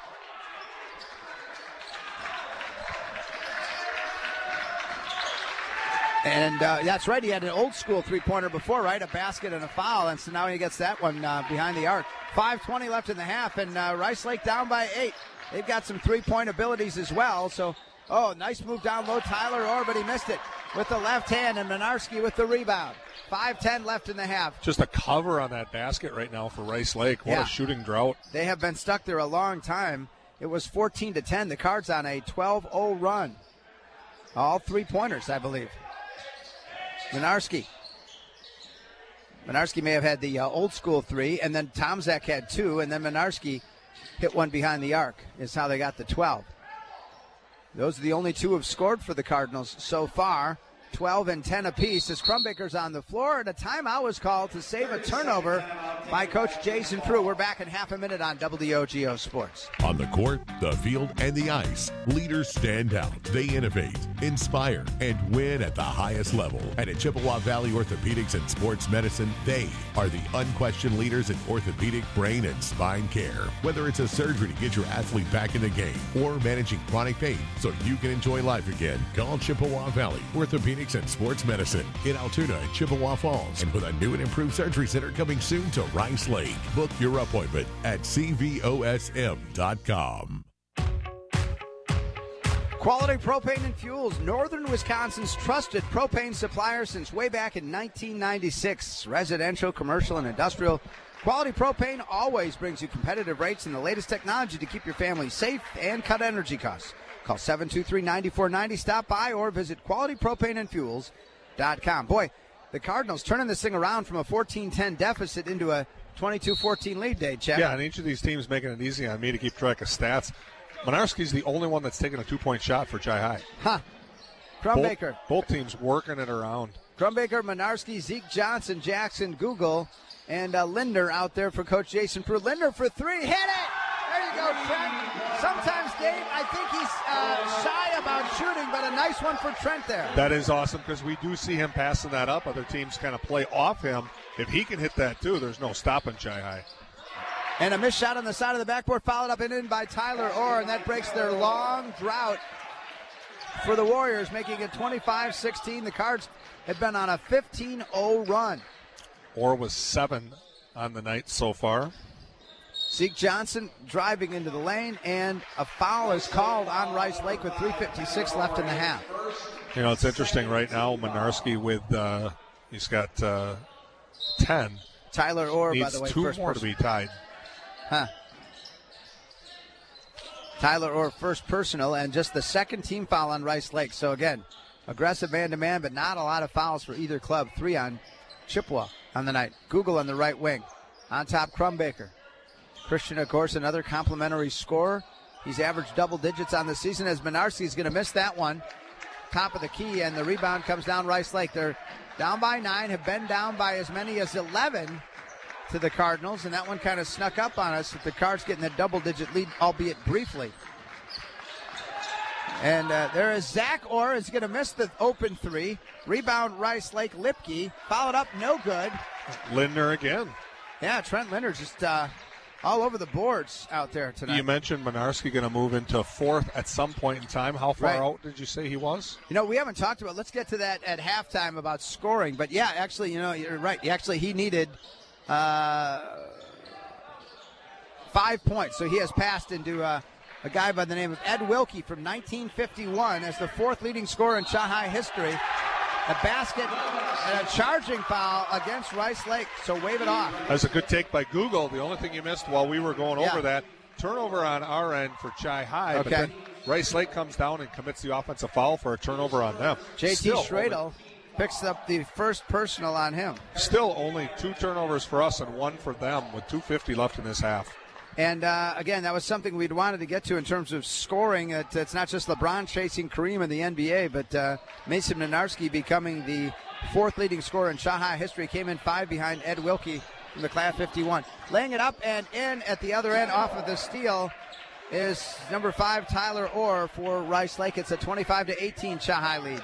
And uh, that's right, he had an old-school three-pointer before, right? A basket and a foul, and so now he gets that one uh, behind the arc. five twenty left in the half, and uh, Rice Lake down by eight. They've got some three-point abilities as well, so... Oh, nice move down low, Tyler Orr, but he missed it with the left hand, and Minarski with the rebound. five ten left in the half. Just a cover on that basket right now for Rice Lake. What yeah. a shooting drought. They have been stuck there a long time. It was fourteen to ten. The Cards on a twelve oh run. All three-pointers, I believe. Minarski. Minarski may have had the uh, old-school three, and then Tomczak had two, and then Minarski hit one behind the arc is how they got the twelve. Those are the only two who have scored for the Cardinals so far. twelve and ten apiece as Crumbaker's on the floor, and a timeout was called to save a turnover by Coach Jason Prue. We're back in half a minute on W O G O Sports. On the court, the field, and the ice, leaders stand out. They innovate, inspire, and win at the highest level. And at Chippewa Valley Orthopedics and Sports Medicine, they are the unquestioned leaders in orthopedic, brain, and spine care. Whether it's a surgery to get your athlete back in the game or managing chronic pain so you can enjoy life again, call Chippewa Valley Orthopedics and Sports Medicine in Altoona and Chippewa Falls, and with a new and improved surgery center coming soon to Rice Lake. Book your appointment at C V O S M dot com. Quality Propane and Fuels, Northern Wisconsin's trusted propane supplier since way back in nineteen ninety-six. Residential, commercial, and industrial. Quality Propane always brings you competitive rates and the latest technology to keep your family safe and cut energy costs. Call seven two three, nine four nine zero, stop by, or visit quality propane and fuels dot com. Boy, the Cardinals turning this thing around from a fourteen ten deficit into a twenty-two fourteen lead, Dave. Check. Yeah, and each of these teams making it easy on me to keep track of stats. Monarski's the only one that's taken a two-point shot for Chi High. Huh. Crumbaker. Both, both teams working it around. Crumbaker, Monarski, Zeke Johnson, Jackson, Google, and uh, Linder out there for Coach Jason Prue. Linder for three. Hit it! There you go, Trent. Sometimes, Dave, I think he's uh, shy about shooting, but a nice one for Trent there. That is awesome because we do see him passing that up. Other teams kind of play off him. If he can hit that, too, there's no stopping Chi High. And a missed shot on the side of the backboard, followed up and in by Tyler Orr, and that breaks their long drought for the Warriors, making it twenty-five sixteen. The Cards had been on a fifteen oh run. Orr was seven on the night so far. Zeke Johnson driving into the lane, and a foul is called on Rice Lake with three fifty-six left in the half. You know, it's interesting right now, Monarski with, uh, he's got uh, ten. Tyler Orr, needs by the way, two first more person. to be tied. Huh. Tyler Orr first personal, and just the second team foul on Rice Lake. So again, aggressive man-to-man, but not a lot of fouls for either club. Three on Chippewa on the night. Google on the right wing. On top, Crumbaker. Christian, of course, another complimentary scorer. He's averaged double digits on the season as Monarski is going to miss that one. Top of the key, and the rebound comes down Rice Lake. They're down by nine, have been down by as many as eleven to the Cardinals, and that one kind of snuck up on us with the Cards getting a double-digit lead, albeit briefly. And uh, there is Zach Orr is going to miss the open three. Rebound Rice Lake Lipke. Followed up, no good. Linder again. Yeah, Trent Linder just uh, all over the boards out there tonight. You mentioned Monarski going to move into fourth at some point in time. How far Right. out did you say he was? You know, we haven't talked about, let's get to that at halftime about scoring. But, yeah, actually, you know, you're right. Actually, he needed uh, five points. So he has passed into uh, a guy by the name of Ed Wilkie from nineteen fifty-one as the fourth leading scorer in Chi High history. A basket and a charging foul against Rice Lake. So wave it off. That's a good take by Google. The only thing you missed while we were going Yeah. over that, turnover on our end for Chi High. Okay. But then Rice Lake comes down and commits the offensive foul for a turnover on them. J T Still Schradel only- picks up the first personal on him. Still only two turnovers for us and one for them with two fifty left in this half. And, uh, again, that was something we'd wanted to get to in terms of scoring. It, it's not just LeBron chasing Kareem in the N B A, but uh, Mason Minarski becoming the fourth leading scorer in Chi High history. Came in five behind Ed Wilkie from the class fifty-one. Laying it up and in at the other end off of the steal is number five, Tyler Orr for Rice Lake. It's a twenty-five to eighteen Chi High lead.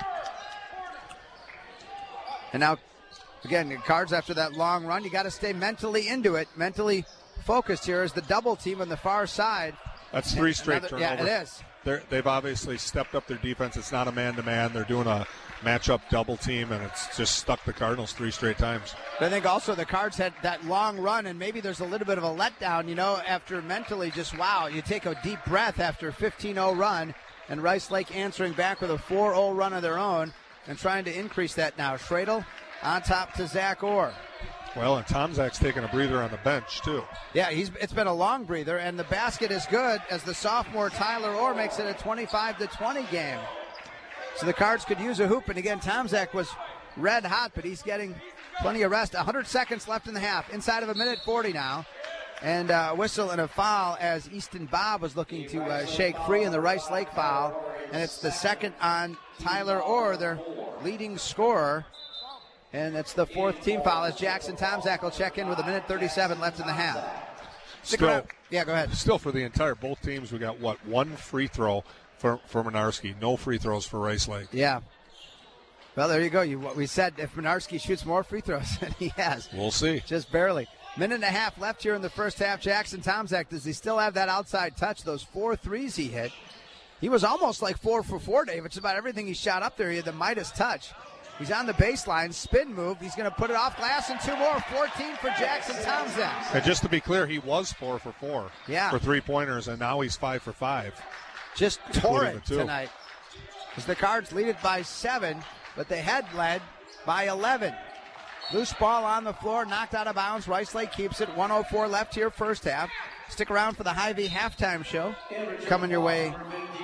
And now, again, the Cards after that long run, you got to stay mentally into it, mentally focused here as the double team on the far side. That's three straight Another- turnovers. Yeah, it is. They're, they've obviously stepped up their defense. It's not a man-to-man. They're doing a matchup double team, and it's just stuck the Cardinals three straight times. I think also the Cards had that long run, and maybe there's a little bit of a letdown, you know, after mentally just, wow, you take a deep breath after a fifteen oh run, and Rice Lake answering back with a four oh run of their own and trying to increase that now. Schradel on top to Zach Orr. Well, and Tomczak's taking a breather on the bench, too. Yeah, he's it's been a long breather, and the basket is good as the sophomore Tyler Orr makes it a twenty-five to twenty game. So the Cards could use a hoop, and again, Tomczak was red hot, but he's getting plenty of rest. one hundred seconds left in the half, inside of a minute forty now. And uh, a whistle and a foul as Easton Bob was looking to uh, shake free in the Rice Lake foul. And it's the second on Tyler Orr, their leading scorer. And it's the fourth team foul as Jackson Tomczak will check in with a minute thirty-seven left in the half. Stick Still, around. Yeah, go ahead. Still for the entire, both teams, we got, what, one free throw for, for Monarski. No free throws for Rice Lake. Yeah. Well, there you go. You, we said if Monarski shoots more free throws than he has. We'll see. Just barely. Minute and a half left here in the first half. Jackson Tomczak, does he still have that outside touch? Those four threes he hit. He was almost like four for four, Dave. It's about everything he shot up there. He had the Midas touch. He's on the baseline, spin move. He's going to put it off glass and two more. fourteen for Jackson Tomczak. And just to be clear, he was four for four Yeah. for three-pointers, and now he's five for five. Just tore including it the two. tonight. As the Cards lead it by seven, but they had led by eleven. Loose ball on the floor, knocked out of bounds. Rice Lake keeps it. one oh four left here, first half. Stick around for the Hy-Vee halftime show coming your way.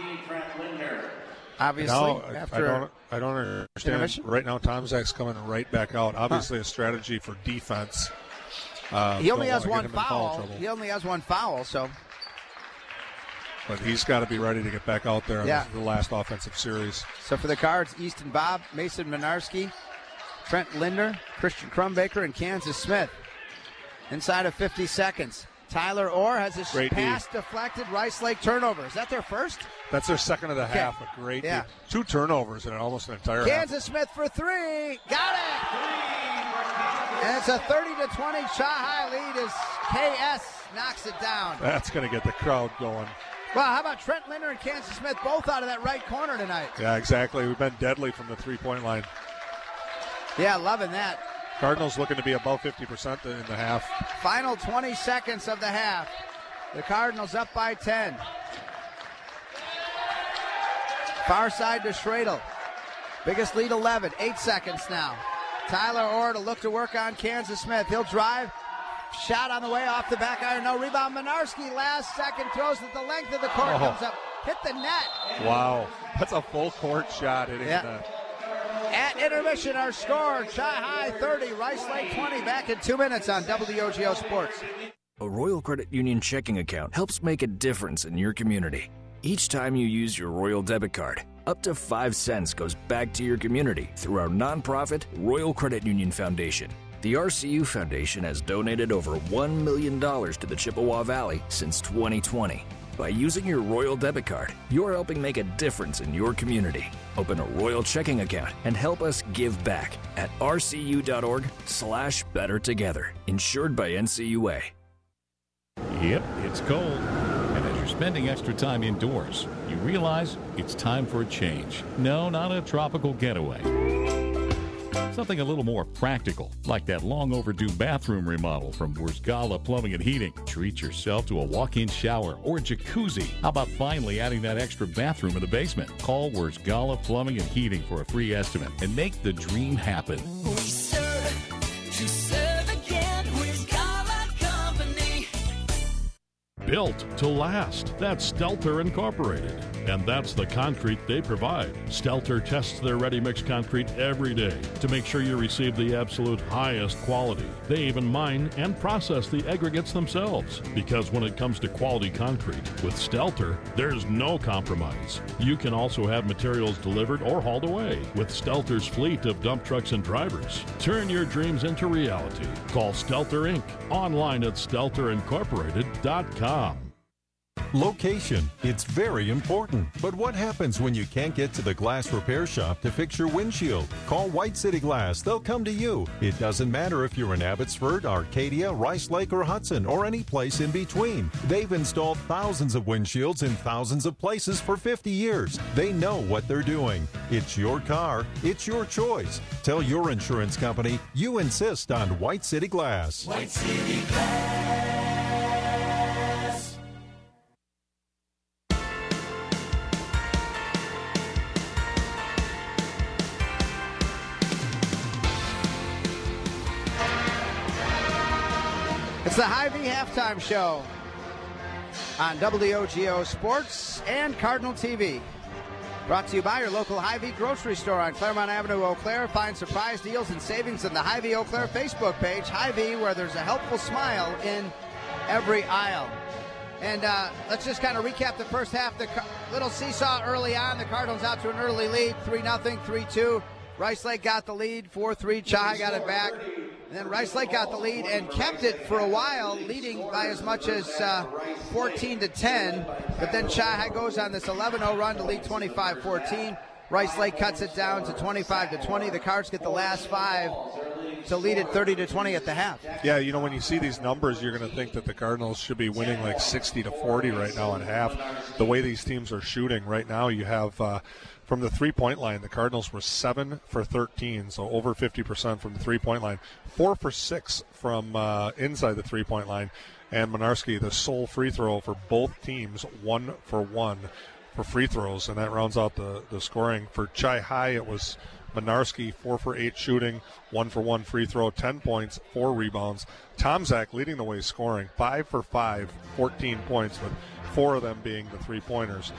Obviously, Now, after I don't, I don't understand. intermission? Right now, Tomczak's coming right back out. Obviously, Huh. a strategy for defense. Uh, he only don't has wanna one get him in foul foul. trouble. He only has one foul, so. But he's got to be ready to get back out there on Yeah. the last offensive series. So for the Cards, Easton Bobb, Mason Minarski, Trent Linder, Christian Crumbaker, and Kansas Smith. Inside of fifty seconds. Tyler Orr has his Great pass D. deflected. Rice Lake turnover. Is that their first? That's their second of the Okay. half. A great Yeah. D. Two turnovers in almost an entire Kansas Smith for three. Got it. And it's a thirty to twenty Chi-High lead as K S knocks it down. half. That's going to get the crowd going. Well, how about Trent Linder and Kansas Smith both out of that right corner tonight? Yeah, exactly. We've been deadly from the three-point line. Yeah, loving that. Cardinals looking to be above fifty percent in the half. Final twenty seconds of the half. The Cardinals up by ten. Far side to Schradel. Biggest lead eleven. Eight seconds now. Tyler Orr to look to work on Kansas Smith. He'll drive. Shot on the way off the back iron. No rebound. Minarski last second throws it the length of the court. Oh. Comes up. Hit the net. Wow. That's a full court shot hitting Yeah. the net. At intermission, our score, Chi-High thirty, Rice Lake twenty. Back in two minutes on W O G O Sports. A Royal Credit Union checking account helps make a difference in your community. Each time you use your Royal debit card, up to five cents goes back to your community through our nonprofit Royal Credit Union Foundation. The R C U Foundation has donated over one million dollars to the Chippewa Valley since twenty twenty. By using your Royal debit card, you're helping make a difference in your community. Open a Royal checking account and help us give back at rcu.org slash better together. Insured by N C U A. Yep, it's cold. And as you're spending extra time indoors, you realize it's time for a change. No, not a tropical getaway. Something a little more practical, like that long overdue bathroom remodel from Wurzgala Plumbing and Heating. Treat yourself to a walk-in shower or jacuzzi. How about finally adding that extra bathroom in the basement? Call Wurzgala Plumbing and Heating for a free estimate and make the dream happen. We serve, to serve again, Wurzgala Company. Built to last. That's Stelter Incorporated. And that's the concrete they provide. Stelter tests their ready-mix concrete every day to make sure you receive the absolute highest quality. They even mine and process the aggregates themselves. Because when it comes to quality concrete, with Stelter, there's no compromise. You can also have materials delivered or hauled away with Stelter's fleet of dump trucks and drivers. Turn your dreams into reality. Call Stelter Incorporated online at stelter incorporated dot com. Location, it's very important. But what happens when you can't get to the glass repair shop to fix your windshield? Call White City Glass. They'll come to you. It doesn't matter if you're in Abbotsford, Arcadia, Rice Lake, or Hudson, or any place in between. They've installed thousands of windshields in thousands of places for fifty years. They know what they're doing. It's your car. It's your choice. Tell your insurance company you insist on White City Glass. White City Glass. It's the Hy-Vee halftime show on W O G O Sports and Cardinal T V. Brought to you by your local Hy-Vee grocery store on Claremont Avenue, Eau Claire. Find surprise deals and savings on the Hy-Vee Eau Claire Facebook page. Hy-Vee, where there's a helpful smile in every aisle. And uh, let's just kind of recap the first half. The Car- little seesaw early on. The Cardinals out to an early lead, three nothing, three two. Rice Lake got the lead, four three. Chi got it back. And then Rice Lake got the lead and kept it for a while, leading by as much as uh, fourteen to ten. But then Chi goes on this eleven oh run to lead twenty-five fourteen. Rice Lake cuts it down to twenty-five to twenty. The Cards get the last five to lead it thirty to twenty at the half. Yeah, you know, when you see these numbers, you're going to think that the Cardinals should be winning like sixty to forty right now at half. The way these teams are shooting right now, you have uh, from the three-point line, the Cardinals were seven for thirteen, so over fifty percent from the three-point line. four for six from uh, inside the three-point line. And Minarski, the sole free throw for both teams, one for one for free throws, and that rounds out the, the scoring. For Chi-High, it was Minarski, four for eight shooting, one for one free throw, ten points, four rebounds. Tomczak leading the way scoring, five for five, fourteen points, with four of them being the three-pointers.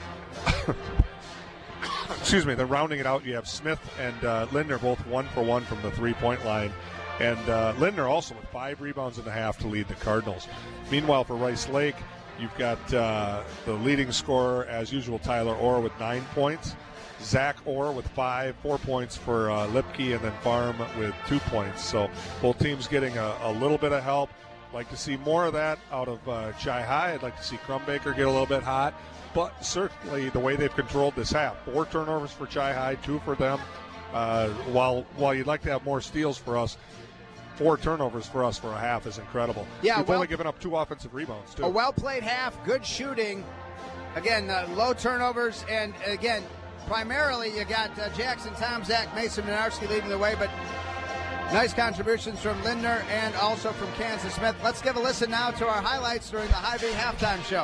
Excuse me, then rounding it out, you have Smith and uh, Linder both one for one from the three-point line. And uh, Lindner also with five rebounds in the half to lead the Cardinals. Meanwhile, for Rice Lake, you've got uh, the leading scorer, as usual, Tyler Orr with nine points. Zach Orr with five, four points for uh, Lipke, and then Farm with two points. So both teams getting a, a little bit of help. Like to see more of that out of uh, Chi High. I'd like to see Crumbaker get a little bit hot. But certainly the way they've controlled this half, four turnovers for Chi High, two for them. Uh, while while you'd like to have more steals for us, four turnovers for us for a half is incredible. Yeah, We've well, only given up two offensive rebounds, too. A well-played half, good shooting. Again, uh, low turnovers, and again, primarily you got uh, Jackson Tomczak, Mason Minarski leading the way, but nice contributions from Lindner and also from Kansas Smith. Let's give a listen now to our highlights during the Hy-Vee halftime show.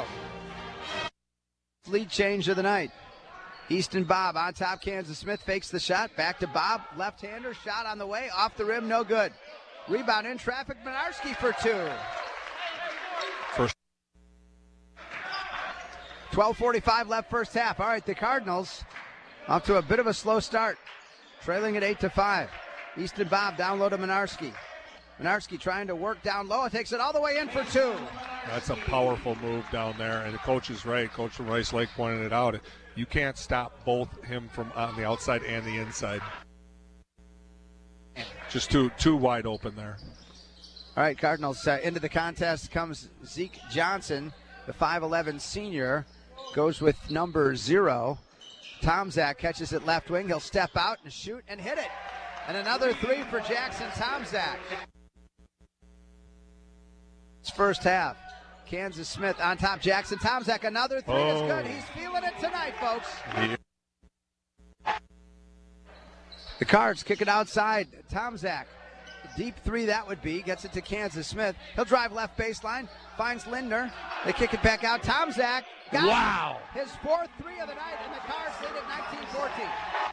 Lead change of the night. Easton Bob on top. Kansas Smith fakes the shot. Back to Bob. Left-hander. Shot on the way. Off the rim. No good. Rebound in traffic. Minarski for two. First. twelve forty-five left first half. All right, the Cardinals off to a bit of a slow start. Trailing at eight to five. Easton Bob down low to Minarski. Minarski trying to work down low. Takes it all the way in for two. That's a powerful move down there, and the coach is right. Coach from Rice Lake pointed it out. You can't stop both him from on the outside and the inside. Just too too wide open there. All right, Cardinals uh, into the contest comes Zeke Johnson, the five eleven senior, goes with number zero. Tomczak catches it left wing. He'll step out and shoot and hit it. And another three for Jackson Tomczak. It's first half. Kansas Smith on top. Jackson Tomczak, another three oh. is good. He's feeling it tonight, folks. Yeah. The Cards kick it outside. Tomczak, deep three that would be. Gets it to Kansas Smith. He'll drive left baseline. Finds Lindner. They kick it back out. Tomczak got wow. it. His fourth three of the night, and the Cards lead at nineteen fourteen.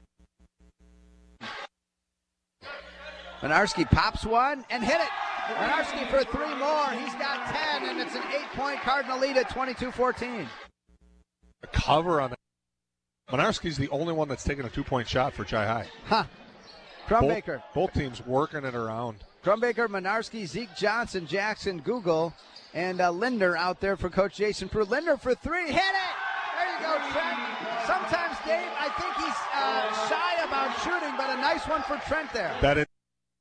Minarski pops one and hit it. Minarski for three more. He's got ten, and it's an eight-point Cardinal lead at twenty-two fourteen. A cover on that. Minarski's the only one that's taken a two-point shot for Chi High. Huh. Crumbaker. Both, both teams working it around. Crumbaker, Minarski, Zeke Johnson, Jackson, Google, and uh, Lindner out there for Coach Jason Prue. Lindner for three. Hit it! There you go, Trent. Sometimes, Dave, I think he's uh, shy about shooting, but a nice one for Trent there. That is.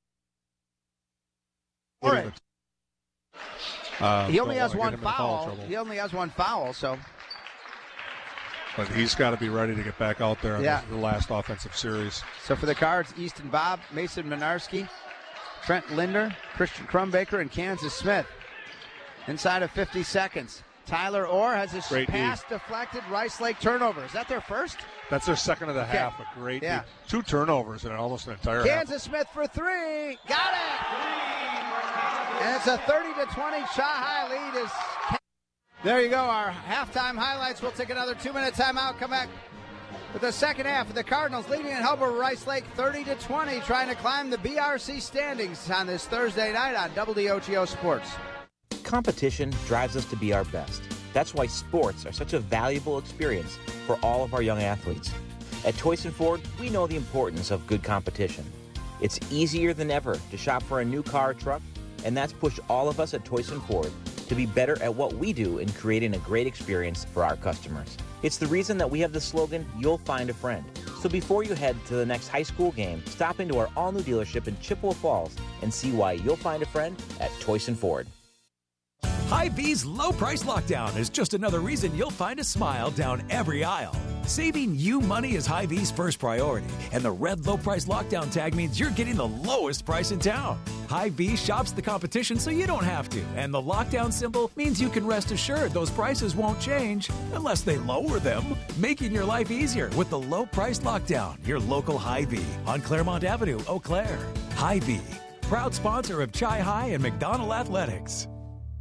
All right. Uh, he only has one one foul. He only has one foul, so. But he's got to be ready to get back out there in yeah. the, the last offensive series. So for the Cards, Easton Bob, Mason Minarski, Trent Lindner, Christian Crumbaker, and Kansas Smith. Inside of fifty seconds. Tyler Orr has his great pass D. deflected. Rice Lake turnover. Is that their first? That's their second of the okay. half. A great yeah. D. Two turnovers in almost an entire Kansas half. Smith for three. Got it! And it's a thirty to twenty. Chi High lead is. There you go. Our halftime highlights. We'll take another two-minute timeout. Come back with the second half of the Cardinals leading at Hubbard Rice Lake thirty to twenty, trying to climb the B R C standings on this Thursday night on W D O G O Sports. Competition drives us to be our best. That's why sports are such a valuable experience for all of our young athletes. At Toyson Ford, we know the importance of good competition. It's easier than ever to shop for a new car or truck, and that's pushed all of us at Toyson Ford to be better at what we do in creating a great experience for our customers. It's the reason that we have the slogan, "You'll find a friend." So before you head to the next high school game, stop into our all-new dealership in Chippewa Falls and see why you'll find a friend at Toyson Ford. Hy-Vee's low price lockdown is just another reason you'll find a smile down every aisle. Saving you money is Hy-Vee's first priority, and the red low price lockdown tag means you're getting the lowest price in town. Hy-Vee shops the competition so you don't have to, and the lockdown symbol means you can rest assured those prices won't change unless they lower them, making your life easier with the low price lockdown. Your local Hy-Vee on Claremont Avenue, Eau Claire. Hy-Vee, proud sponsor of Chi High and McDonald Athletics.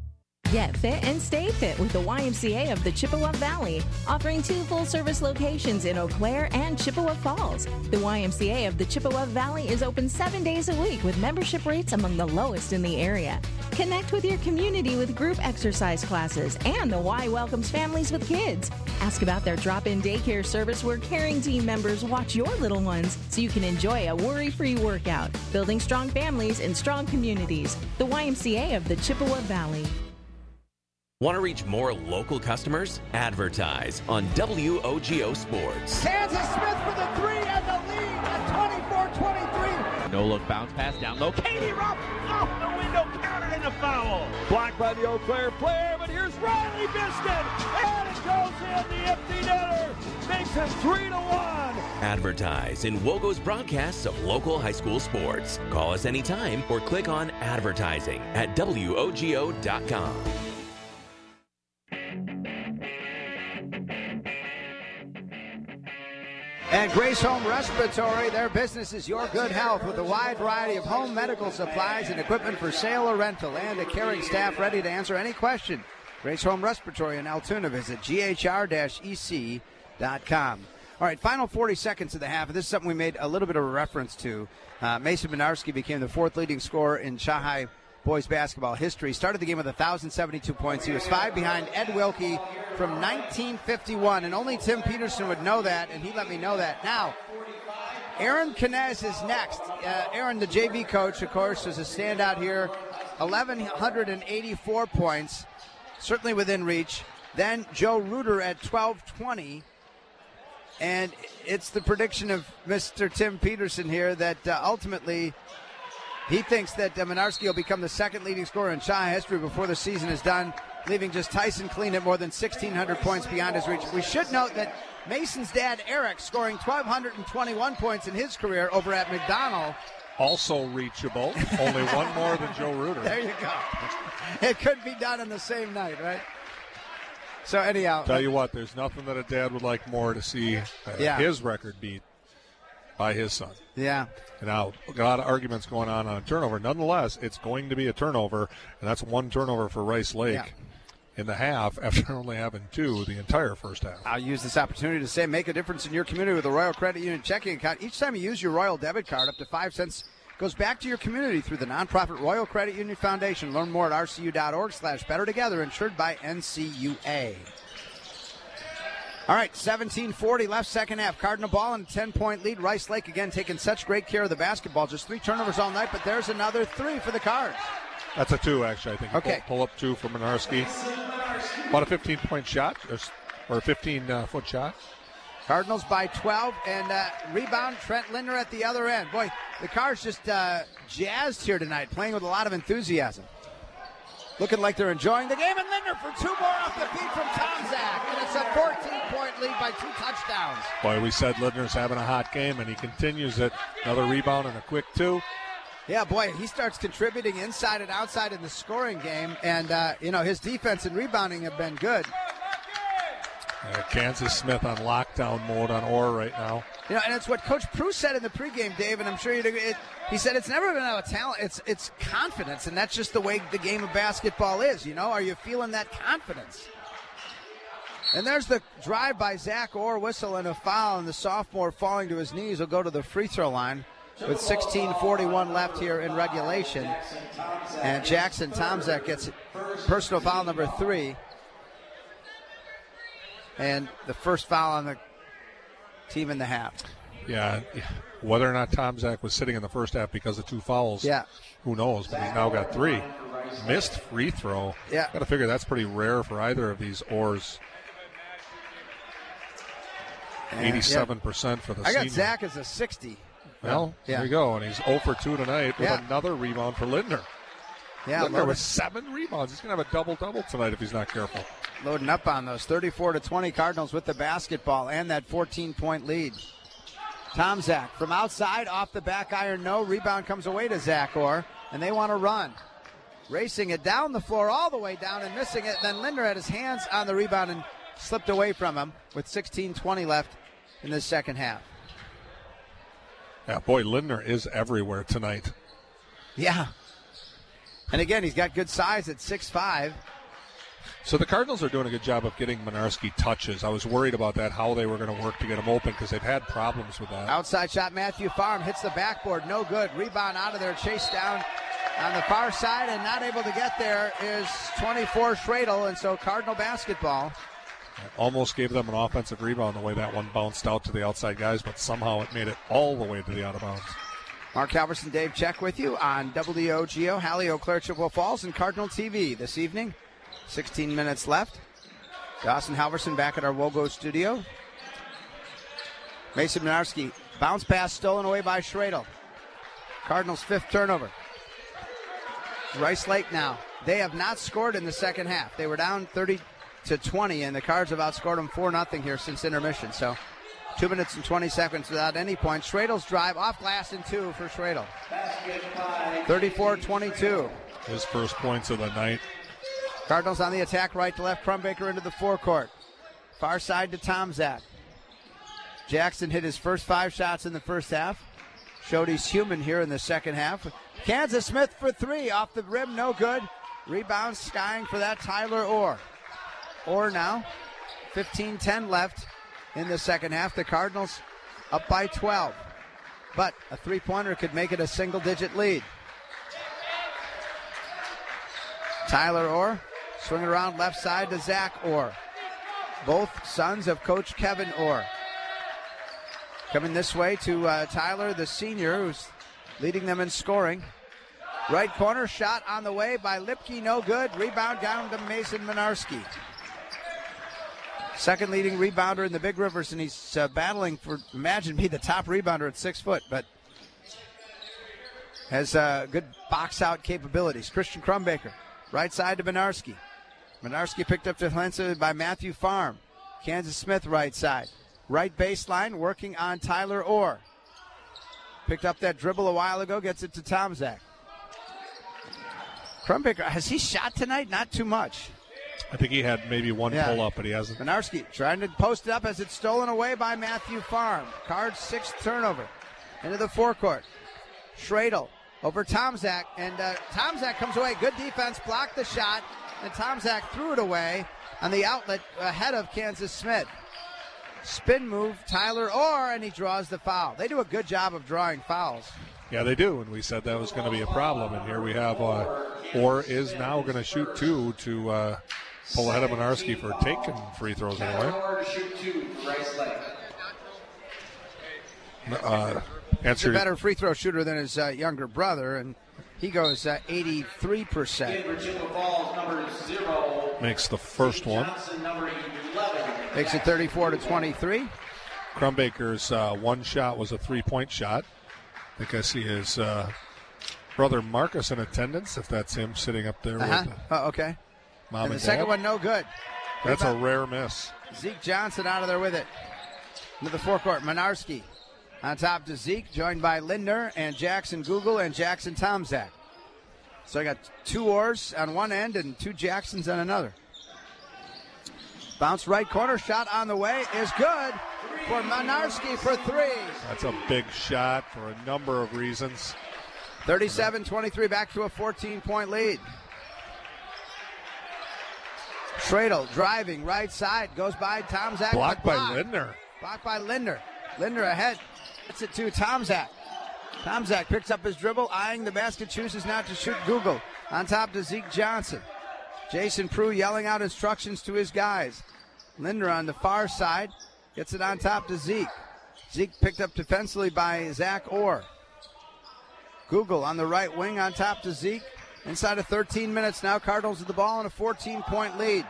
Get fit and stay fit with the Y M C A of the Chippewa Valley, offering two full-service locations in Eau Claire and Chippewa Falls. The Y M C A of the Chippewa Valley is open seven days a week with membership rates among the lowest in the area. Connect with your community with group exercise classes, and the Y welcomes families with kids. Ask about their drop-in daycare service where caring team members watch your little ones so you can enjoy a worry-free workout. Building strong families and strong communities. The Y M C A of the Chippewa Valley. Want to reach more local customers? Advertise on W O G O Sports. Kansas Smith for the three and the lead at twenty-four twenty-three. No look bounce pass down low. Katie Rupp off the window, countered in a foul. Blocked by the Eau Claire player, but here's Riley Biscuit, and it goes in. The empty netter makes it three to one. Advertise in WOGO's broadcasts of local high school sports. Call us anytime or click on advertising at W O G O dot com. And Grace Home Respiratory, their business is your good health with a wide variety of home medical supplies and equipment for sale or rental, and a caring staff ready to answer any question. Grace Home Respiratory in Altoona. Visit G H R E C dot com. All right, final forty seconds of the half. This is something we made a little bit of a reference to. Uh, Mason Minarski became the fourth leading scorer in Shanghai boys basketball history. Started the game with one thousand seventy-two points. He was five behind Ed Wilkie from nineteen fifty-one, and only Tim Peterson would know that, and he let me know that. Now, Aaron Knez is next. Uh, Aaron, the J V coach, of course, is a standout here. eleven eighty-four points, certainly within reach. Then Joe Reuter at twelve twenty. And it's the prediction of Mister Tim Peterson here that uh, ultimately he thinks that uh, Minarski will become the second leading scorer in Shanghai history before the season is done, leaving just Tyson Clean at more than sixteen hundred points beyond his reach. We should note that Mason's dad, Eric, scoring twelve twenty-one points in his career over at McDonald. Also reachable. Only one more than Joe Reuter. There you go. It could be done in the same night, right? So anyhow. Tell you what, there's nothing that a dad would like more to see uh, yeah. his record beat by his son. Yeah. Now, a lot of arguments going on on a turnover. Nonetheless, it's going to be a turnover, and that's one turnover for Rice Lake yeah. in the half after only having two the entire first half. I'll use this opportunity to say make a difference in your community with a Royal Credit Union checking account. Each time you use your Royal debit card, up to five cents goes back to your community through the nonprofit Royal Credit Union Foundation. Learn more at R C U dot org slash better together, insured by N C U A. All right, seventeen forty left, second half. Cardinal ball and a ten-point lead. Rice Lake, again, taking such great care of the basketball. Just three turnovers all night, but there's another three for the Cards. That's a two, actually, I think. Okay. Pull, pull up two for Minarski. About a fifteen-point shot, or a fifteen-foot shot. Cardinals by twelve, and uh, rebound, Trent Lindner at the other end. Boy, the Cards just uh, jazzed here tonight, playing with a lot of enthusiasm. Looking like they're enjoying the game, and Lindner for two more off the feet from Tomzak, and it's a fourteen-point lead by two touchdowns. Boy, we said Lindner's having a hot game, and he continues it. Another rebound and a quick two. Yeah, boy, he starts contributing inside and outside in the scoring game, and, uh, you know, his defense and rebounding have been good. Uh, Kansas Smith on lockdown mode on Orr right now. You know, and it's what Coach Prue said in the pregame, Dave, and I'm sure you'd agree. It, he said it's never been about talent, it's it's confidence, and that's just the way the game of basketball is, you know? Are you feeling that confidence? And there's the drive by Zach Orr, whistle and a foul, and the sophomore falling to his knees will go to the free throw line with sixteen forty-one left here in regulation. And Jackson Tomzak gets personal foul number three. And the first foul on the team in the half. Yeah, whether or not Tomzak was sitting in the first half because of two fouls, yeah, who knows? But he's now got three. Missed free throw. Yeah. Got to figure that's pretty rare for either of these Orrs. eighty-seven percent for the I got senior. Zach as a sixty. Well, yeah. there you go. And he's zero for two tonight with yeah. another rebound for Lindner. Yeah, Lindner with seven rebounds. He's going to have a double-double tonight if he's not careful. Loading up on those. thirty-four to twenty Cardinals with the basketball and that fourteen-point lead. Tomzak from outside, off the back iron, no. Rebound comes away to Zach Orr, and they want to run. Racing it down the floor, all the way down and missing it. Then Lindner had his hands on the rebound and slipped away from him with sixteen twenty left in the second half. Yeah, boy, Lindner is everywhere tonight. Yeah. And again, he's got good size at six five. So the Cardinals are doing a good job of getting Minarski touches. I was worried about that, how they were going to work to get him open, because they've had problems with that. Outside shot, Matthew Farm hits the backboard. No good. Rebound out of there. Chase down on the far side, and not able to get there is twenty-four Schradel, and so Cardinal basketball. Almost gave them an offensive rebound the way that one bounced out to the outside guys, but somehow it made it all the way to the out of bounds. Mark Halverson, Dave Check with you on W O G O, Halle, Eau Claire, Chippewa Falls, and Cardinal T V this evening. sixteen minutes left. Dawson Halverson back at our Wogo studio. Mason Minarski, bounce pass stolen away by Schradel. Cardinals' fifth turnover. Rice Lake now. They have not scored in the second half. They were down thirty to twenty, and the Cards have outscored them four nothing here since intermission. So two minutes and twenty seconds without any points. Schradel's drive off glass and two for Schradel. thirty-four twenty-two. His first points of the night. Cardinals on the attack, right to left. Crumbaker into the forecourt. Far side to Tomczak. Jackson hit his first five shots in the first half. Showed he's human here in the second half. Kansas Smith for three. Off the rim, no good. Rebound skying for that Tyler Orr. Orr now. fifteen ten left in the second half. The Cardinals up by twelve. But a three-pointer could make it a single-digit lead. Tyler Orr swinging around left side to Zach Orr. Both sons of Coach Kevin Orr. Coming this way to uh, Tyler, the senior, who's leading them in scoring. Right corner, shot on the way by Lipke, no good. Rebound down to Mason Minarski. Second leading rebounder in the Big Rivers, and he's uh, battling for, imagine me, the top rebounder at six foot, but has uh, good box-out capabilities. Christian Crumbaker, right side to Minarski. Minarski picked up defensively by Matthew Farm. Kansas Smith, right side. Right baseline, working on Tyler Orr. Picked up that dribble a while ago, gets it to Tomczak. Crumbaker, has he shot tonight? Not too much. I think he had maybe one Yeah. pull-up, but he hasn't. Minarski trying to post it up as it's stolen away by Matthew Farm. Card's sixth turnover. Into the forecourt. Schradel over Tomczak, and uh, Tomczak comes away. Good defense, blocked the shot, and Tomczak threw it away on the outlet ahead of Kansas Smith. Spin move, Tyler Orr, and he draws the foul. They do a good job of drawing fouls. Yeah, they do, and we said that was going to be a problem. And here we have uh, Orr is now going to shoot two to uh, pull ahead of Minarski for taking free throws anyway. Uh, He's a better free throw shooter than his uh, younger brother, and he goes uh, eighty-three percent. Makes the first one. Makes it thirty-four to twenty-three. Crumbaker's uh, one shot was a three-point shot. I think I see his uh, brother Marcus in attendance, if that's him sitting up there Uh-huh. with Oh, okay. mom and and the second dad. one, no good. That's a Rebound. rare miss. Zeke Johnson out of there with it. Into the forecourt, Minarski on top to Zeke, joined by Lindner and Jackson Google and Jackson Tomczak. So I got two Orrs on one end and two Jacksons on another. Bounce right corner, shot on the way is good for Minarski for three. That's a big shot for a number of reasons. thirty-seven twenty-three, back to a fourteen-point lead. Schradel driving right side, goes by Tomczak. Blocked by Block. Lindner. Blocked by Lindner. Lindner ahead. Gets it to Tomczak. Tomczak picks up his dribble, eyeing the basket, chooses not to shoot. Google on top to Zeke Johnson. Jason Prue yelling out instructions to his guys. Lindner on the far side gets it on top to Zeke. Zeke picked up defensively by Zach Orr. Google on the right wing on top to Zeke. Inside of thirteen minutes now, Cardinals with the ball in a fourteen-point lead.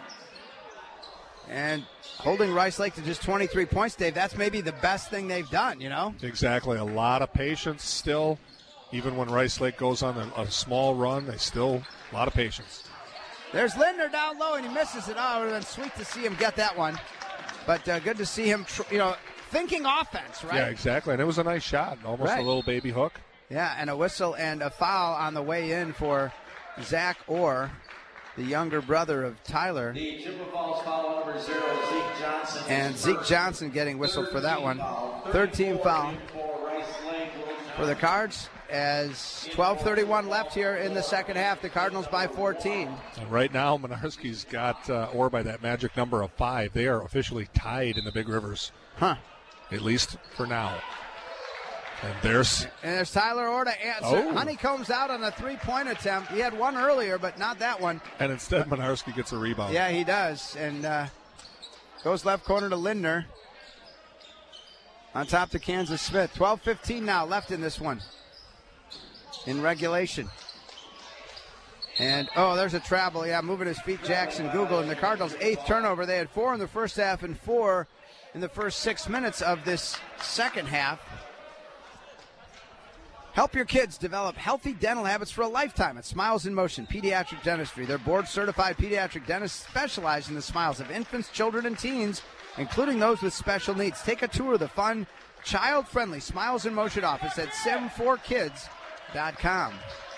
And holding Rice Lake to just twenty-three points, Dave, that's maybe the best thing they've done, you know? Exactly. A lot of patience still. Even when Rice Lake goes on a, a small run, they still, a lot of patience. There's Lindner down low, and he misses it. Oh, it would have been sweet to see him get that one. But uh, good to see him, tr- you know, thinking offense, right? Yeah, exactly. And it was a nice shot. Almost Right. a little baby hook. Yeah, and a whistle and a foul on the way in for Zach Orr, the younger brother of Tyler. The Chippewa Falls foul number zero, Zeke Johnson. And Zeke Johnson getting whistled for that one. thirteen foul for the Cards. as twelve thirty-one left here in the second half. The Cardinals by fourteen. And right now, Menarski's got uh, Orr by that magic number of five. They are officially tied in the Big Rivers. Huh. At least for now. And there's and there's Tyler Orr to answer. Oh. Honeycomb's out on a three-point attempt. He had one earlier, but not that one. And instead, Menarski gets a rebound. Yeah, he does. And uh, goes left corner to Lindner. On top to Kansas Smith. twelve fifteen now left in this one. In regulation. And, oh, there's a travel. Yeah, moving his feet, Jackson Google. And the Cardinals' eighth turnover. They had four in the first half and four in the first six minutes of this second half. Help your kids develop healthy dental habits for a lifetime at Smiles in Motion Pediatric Dentistry. Their board-certified pediatric dentists specialize in the smiles of infants, children, and teens, including those with special needs. Take a tour of the fun, child-friendly Smiles in Motion office at sim four kids dot com.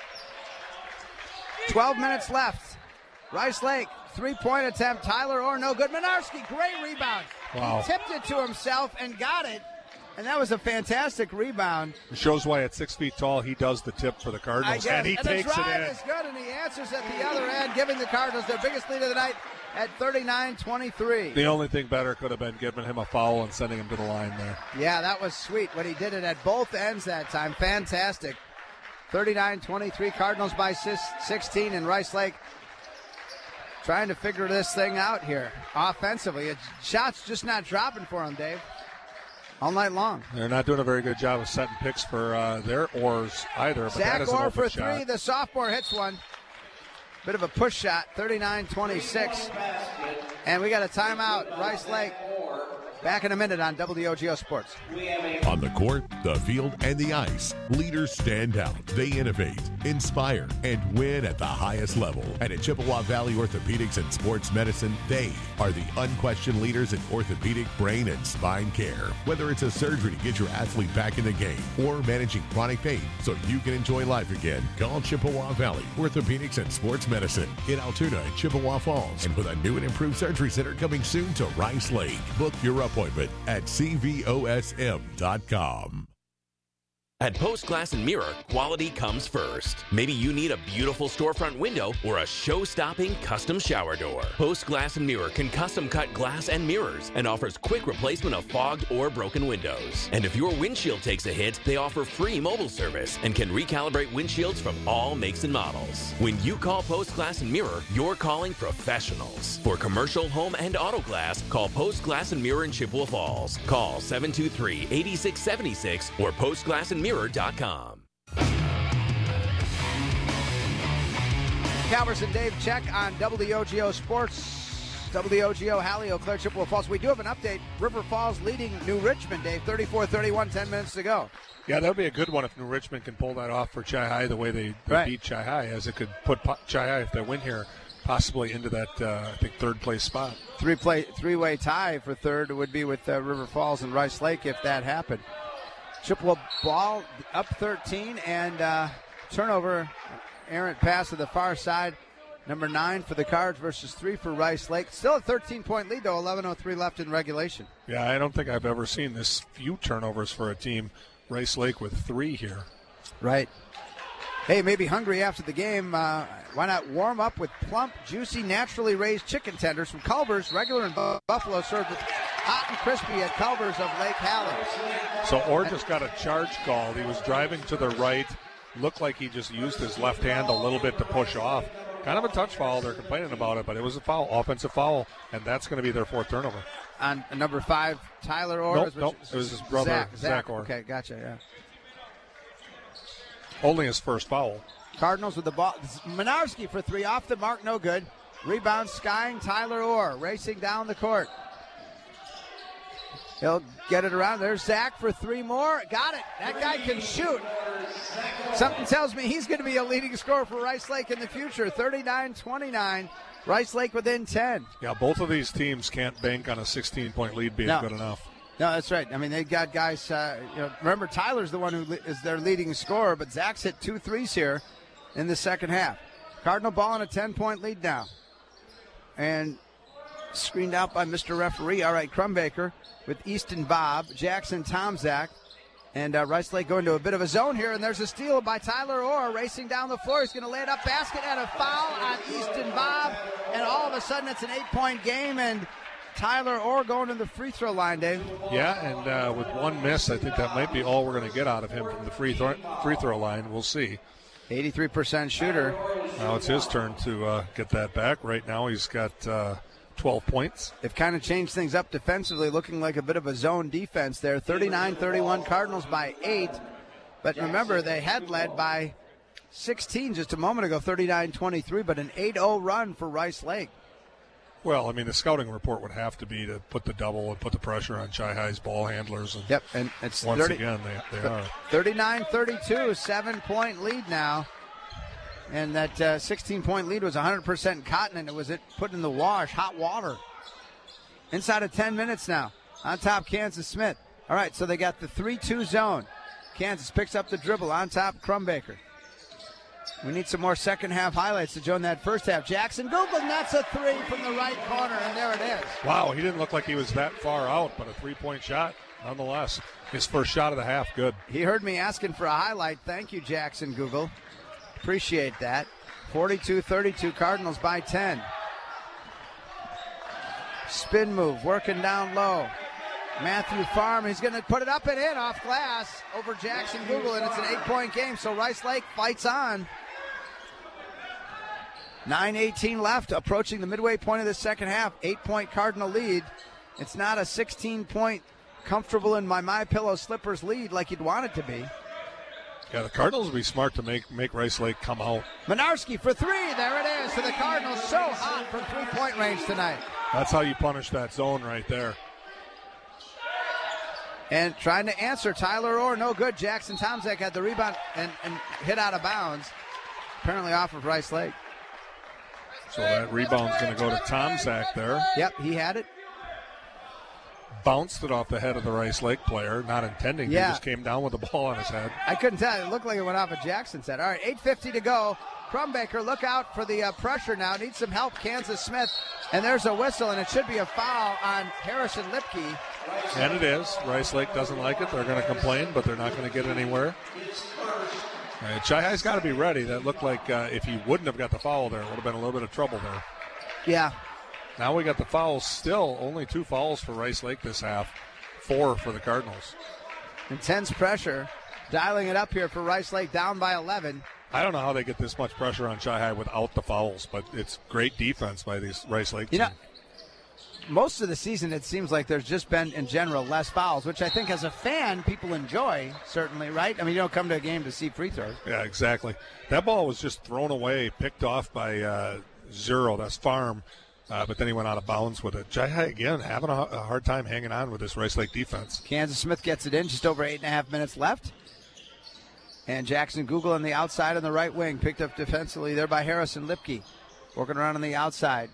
twelve minutes left. Rice Lake, three-point attempt. Tyler Orr, no good. Menarski, great rebound. Wow. He tipped it to himself and got it. And that was a fantastic rebound. It shows why at six feet tall he does the tip for the Cardinals, I guess. and he and takes the it drive in. is good, and he answers at the other end, giving the Cardinals their biggest lead of the night at thirty-nine twenty-three. The only thing better could have been giving him a foul and sending him to the line there. Yeah, that was sweet when he did it at both ends that time. Fantastic. thirty-nine twenty-three, Cardinals by sixteen, and Rice Lake trying to figure this thing out here offensively. It, shots just not dropping for him, Dave. All night long. They're not doing a very good job of setting picks for uh, their oars either. But Zach that is an Orr open for shot. three. The sophomore hits one. Bit of a push shot, thirty-nine twenty-six. And we got a timeout. Rice Lake back in a minute on W O G O Sports. On the court, the field, and the ice, leaders stand out. They innovate, inspire, and win at the highest level. And at Chippewa Valley Orthopedics and Sports Medicine, they are the unquestioned leaders in orthopedic, brain, and spine care. Whether it's a surgery to get your athlete back in the game or managing chronic pain so you can enjoy life again, call Chippewa Valley Orthopedics and Sports Medicine in Altoona and Chippewa Falls. And with a new and improved surgery center coming soon to Rice Lake, book your appointment at C V O S M dot com. At Post Glass and Mirror, quality comes first. Maybe you need a beautiful storefront window or a show-stopping custom shower door. Post Glass and Mirror can custom cut glass and mirrors and offers quick replacement of fogged or broken windows. And if your windshield takes a hit, they offer free mobile service and can recalibrate windshields from all makes and models. When you call Post Glass and Mirror, you're calling professionals. For commercial, home, and auto glass, call Post Glass and Mirror in Chippewa Falls. Call seven two three, eight six seven six or post glass and mirror dot com. Calvers and Dave check on W O G O Sports. W O G O, Hallie, Eau Claire, Chippewa Falls. We do have an update. River Falls leading New Richmond, Dave, thirty-four thirty-one, ten minutes to go. Yeah, that would be a good one if New Richmond can pull that off for Chi-High the way they, they Right. beat Chi-High, as it could put Chi-High, if they win here, possibly into that, uh, I think, third-place spot. Three play, three-way tie for third would be with uh, River Falls and Rice Lake if that happened. Chippewa ball up thirteen, and uh, turnover, errant pass to the far side. Number nine for the Cards versus three for Rice Lake. Still a thirteen-point lead, though, eleven oh three left in regulation. Yeah, I don't think I've ever seen this few turnovers for a team. Rice Lake with three here. Right. Hey, maybe hungry after the game. Uh, why not warm up with plump, juicy, naturally raised chicken tenders from Culver's, regular and bu- buffalo, served with hot and crispy at Culver's of Lake Hallie. So Orr just got a charge called. He was driving to the right. Looked like he just used his left hand a little bit to push off. Kind of a touch foul. They're complaining about it, but it was a foul, offensive foul, and that's going to be their fourth turnover. On number five, Tyler Orr. Nope, nope. It was his brother, Zach, Zach, Zach Orr. Okay, gotcha, yeah. Only his first foul. Cardinals with the ball. Menarski for three, off the mark, no good. Rebound, skying Tyler Orr, racing down the court. He'll get it around. There's Zach for three more. Got it. That guy can shoot. Something tells me he's going to be a leading scorer for Rice Lake in the future. thirty-nine twenty-nine. Rice Lake within ten. Yeah, both of these teams can't bank on a sixteen-point lead being No. good enough. No, that's right. I mean, they've got guys, uh, you know, remember Tyler's the one who li- is their leading scorer, but Zach's hit two threes here in the second half. Cardinal ball in a ten-point lead now. And screened out by Mister Referee. All right, Crumbaker with Easton Bob, Jackson Tomzak, And uh, Rice Lake going to a bit of a zone here, and there's a steal by Tyler Orr racing down the floor. He's going to lay it up, basket, and a foul on Easton Bob. And all of a sudden, it's an eight-point game, and Tyler Orr going to the free throw line, Dave. Yeah, and uh, with one miss, I think that might be all we're going to get out of him from the free throw, free throw line. We'll see. eighty-three percent shooter. Now it's his turn to uh, get that back. Right now he's got uh, twelve points. They've kind of changed things up defensively, looking like a bit of a zone defense there. thirty-nine thirty-one Cardinals by eight. But remember, they had led by sixteen just a moment ago, thirty-nine twenty-three, but an eight oh run for Rice Lake. Well, I mean, the scouting report would have to be to put the double and put the pressure on Chi-Hi's ball handlers. And yep, and it's once thirty, again, they, they are. thirty-nine thirty-two, seven-point lead now. And that uh, sixteen-point lead was one hundred percent cotton, and it was it put in the wash, hot water. Inside of ten minutes now. On top, Kansas Smith. All right, so they got the three two zone. Kansas picks up the dribble. On top, Crumbaker. We need some more second-half highlights to join that first half. Jackson Google nets a three from the right corner, and there it is. Wow, he didn't look like he was that far out, but a three-point shot nonetheless. His first shot of the half, good. He heard me asking for a highlight. Thank you, Jackson Google. Appreciate that. forty-two thirty-two, Cardinals by ten. Spin move, working down low. Matthew Farm, he's going to put it up and in off glass over Jackson Google, and it's an eight-point game, so Rice Lake fights on. nine eighteen left, approaching the midway point of the second half. Eight-point Cardinal lead. It's not a sixteen-point comfortable in my My Pillow slippers lead like you'd want it to be. Yeah, the Cardinals will be smart to make make Rice Lake come out. Minarski for three. There it is. So the Cardinals so hot from three-point range tonight. That's how you punish that zone right there. And trying to answer, Tyler Orr, no good. Jackson Tomczak had the rebound and, and hit out of bounds. Apparently off of Rice Lake. So that rebound's going to go to Tomczak there. Yep, he had it. Bounced it off the head of the Rice Lake player, not intending. Yeah. He just came down with the ball on his head. I couldn't tell. It looked like it went off of Jackson's head. All right, eight fifty to go. Crumbaker, look out for the uh, pressure now. Needs some help, Kansas Smith. And there's a whistle, and it should be a foul on Harrison Lipke. And it is. Rice Lake doesn't like it. They're going to complain, but they're not going to get anywhere. Uh, Chi-Hi's got to be ready. That looked like uh, if he wouldn't have got the foul there, it would have been a little bit of trouble there. Yeah. Now we got the fouls still. Only two fouls for Rice Lake this half. Four for the Cardinals. Intense pressure. Dialing it up here for Rice Lake, down by eleven. I don't know how they get this much pressure on Chi-Hi without the fouls, but it's great defense by these Rice Lake teams. You know, most of the season it seems like there's just been, in general, less fouls, which I think as a fan people enjoy, certainly, right? I mean, you don't come to a game to see free throws. Yeah, exactly. That ball was just thrown away, picked off by uh, Zero, that's Farm, uh, but then he went out of bounds with it. Chi-Hi, again, having a, a hard time hanging on with this Rice Lake defense. Kansas Smith gets it in, just over eight and a half minutes left. And Jackson Google on the outside on the right wing, picked up defensively there by Harrison Lipke. Working around on the outside.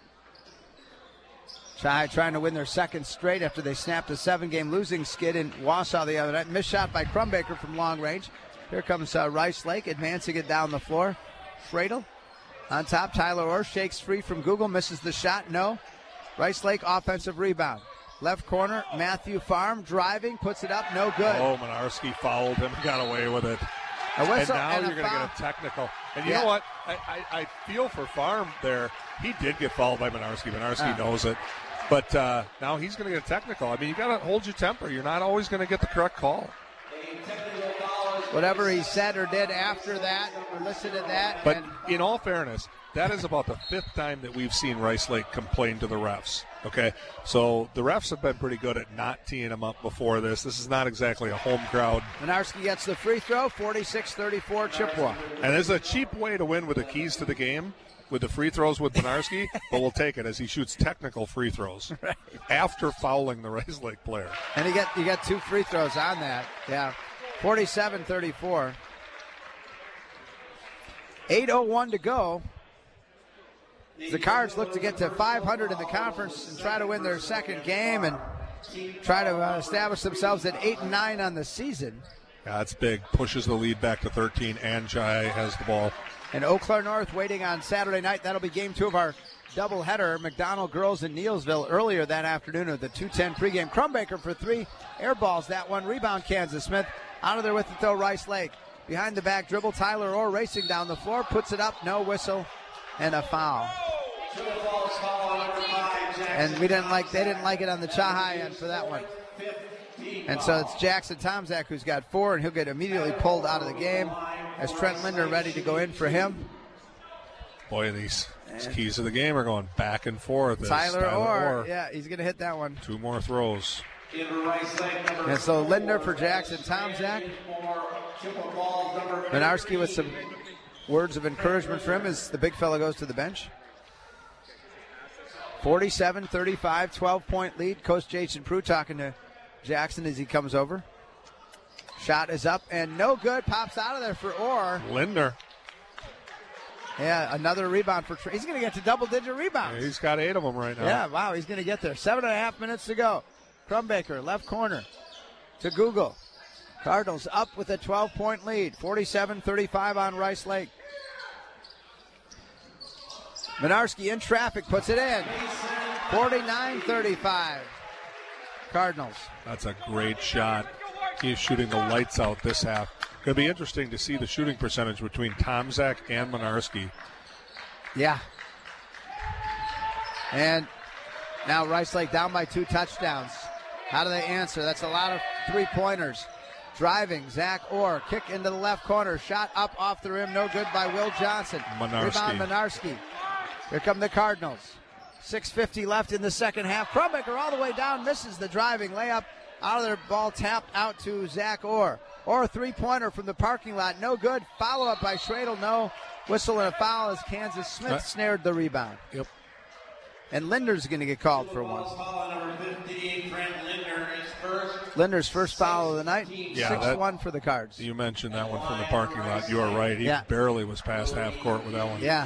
Chi trying to win their second straight after they snapped a seven-game losing skid in Wausau the other night. Missed shot by Crumbaker from long range. Here comes uh, Rice Lake advancing it down the floor. Fradel on top. Tyler Orr shakes free from Google, misses the shot. No. Rice Lake offensive rebound. Left corner, Matthew Farm driving, puts it up, no good. Oh, Minarski fouled him, got away with it. A whistle and now and you're going to get a technical. And you yeah. know what? I, I, I feel for Farm there. He did get fouled by Minarski. Minarski uh. knows it. But uh, now he's going to get a technical. I mean, you got to hold your temper. You're not always going to get the correct call. Whatever he said or did after that, or listened to that. But and- in all fairness, that is about the fifth time that we've seen Rice Lake complain to the refs. Okay, so the refs have been pretty good at not teeing them up before this. This is not exactly a home crowd. Minarski gets the free throw, forty-six thirty-four Chippewa. And there's a cheap way to win with the keys to the game, with the free throws with Minarski, but we'll take it as he shoots technical free throws right. after fouling the Rice Lake player. And you get you got two free throws on that. Yeah, forty-seven thirty-four. eight oh one to go. The Cards look to get to five hundred in the conference and try to win their second game and try to uh, establish themselves at eight and nine on the season. Yeah, that's big. Pushes the lead back to thirteen, and Chi has the ball. And Eau Claire North waiting on Saturday night. That'll be game two of our doubleheader. McDonald Girls in Neilsville earlier that afternoon of the two ten pregame. Crumbaker for three. Air balls that one. Rebound Kansas Smith. Out of there with it, though, Rice Lake. Behind the back dribble, Tyler Orr racing down the floor, puts it up, no whistle, and a foul. And we didn't like, they didn't like it on the Cha-High end for that one. And so it's Jackson Tomczak who's got four, and he'll get immediately pulled out of the game as Trent Linder ready to go in for him. Boy, these, these keys of the game are going back and forth. Tyler Orr, yeah, he's going to hit that one. Two more throws. And so Linder for Jackson Tomczak. Minarski with some words of encouragement for him as the big fella goes to the bench. forty-seven thirty-five, twelve-point lead. Coach Jason Prue talking to Jackson as he comes over. Shot is up and no good. Pops out of there for Orr. Linder. Yeah, another rebound for Trent. He's going to get to double-digit rebounds. Yeah, he's got eight of them right now. Yeah, wow, he's going to get there. Seven and a half minutes to go. Crumbaker, left corner to Google. Cardinals up with a twelve-point lead, forty-seven thirty-five on Rice Lake. Minarski in traffic, puts it in, forty-nine thirty-five. Cardinals. That's a great shot. He's shooting the lights out this half. Going to be interesting to see the shooting percentage between Tomczak and Minarski. Yeah. And now Rice Lake down by two touchdowns. How do they answer? That's a lot of three-pointers. Driving, Zach Orr, kick into the left corner, shot up off the rim, no good by Will Johnson. Minarski. Rebound Minarski. Here come the Cardinals. six fifty left in the second half. Crumbaker all the way down, misses the driving layup. Out of their ball tapped out to Zach Orr. Orr, three-pointer from the parking lot, no good. Follow-up by Schradel, no. Whistle and a foul as Kansas Smith uh, snared the rebound. Yep. And Linder's going to get called for one. Linder's first foul of the night. Yeah, six one for the Cards. You mentioned that one from the parking lot. You are right. He yeah. barely was past half court with that one. Yeah.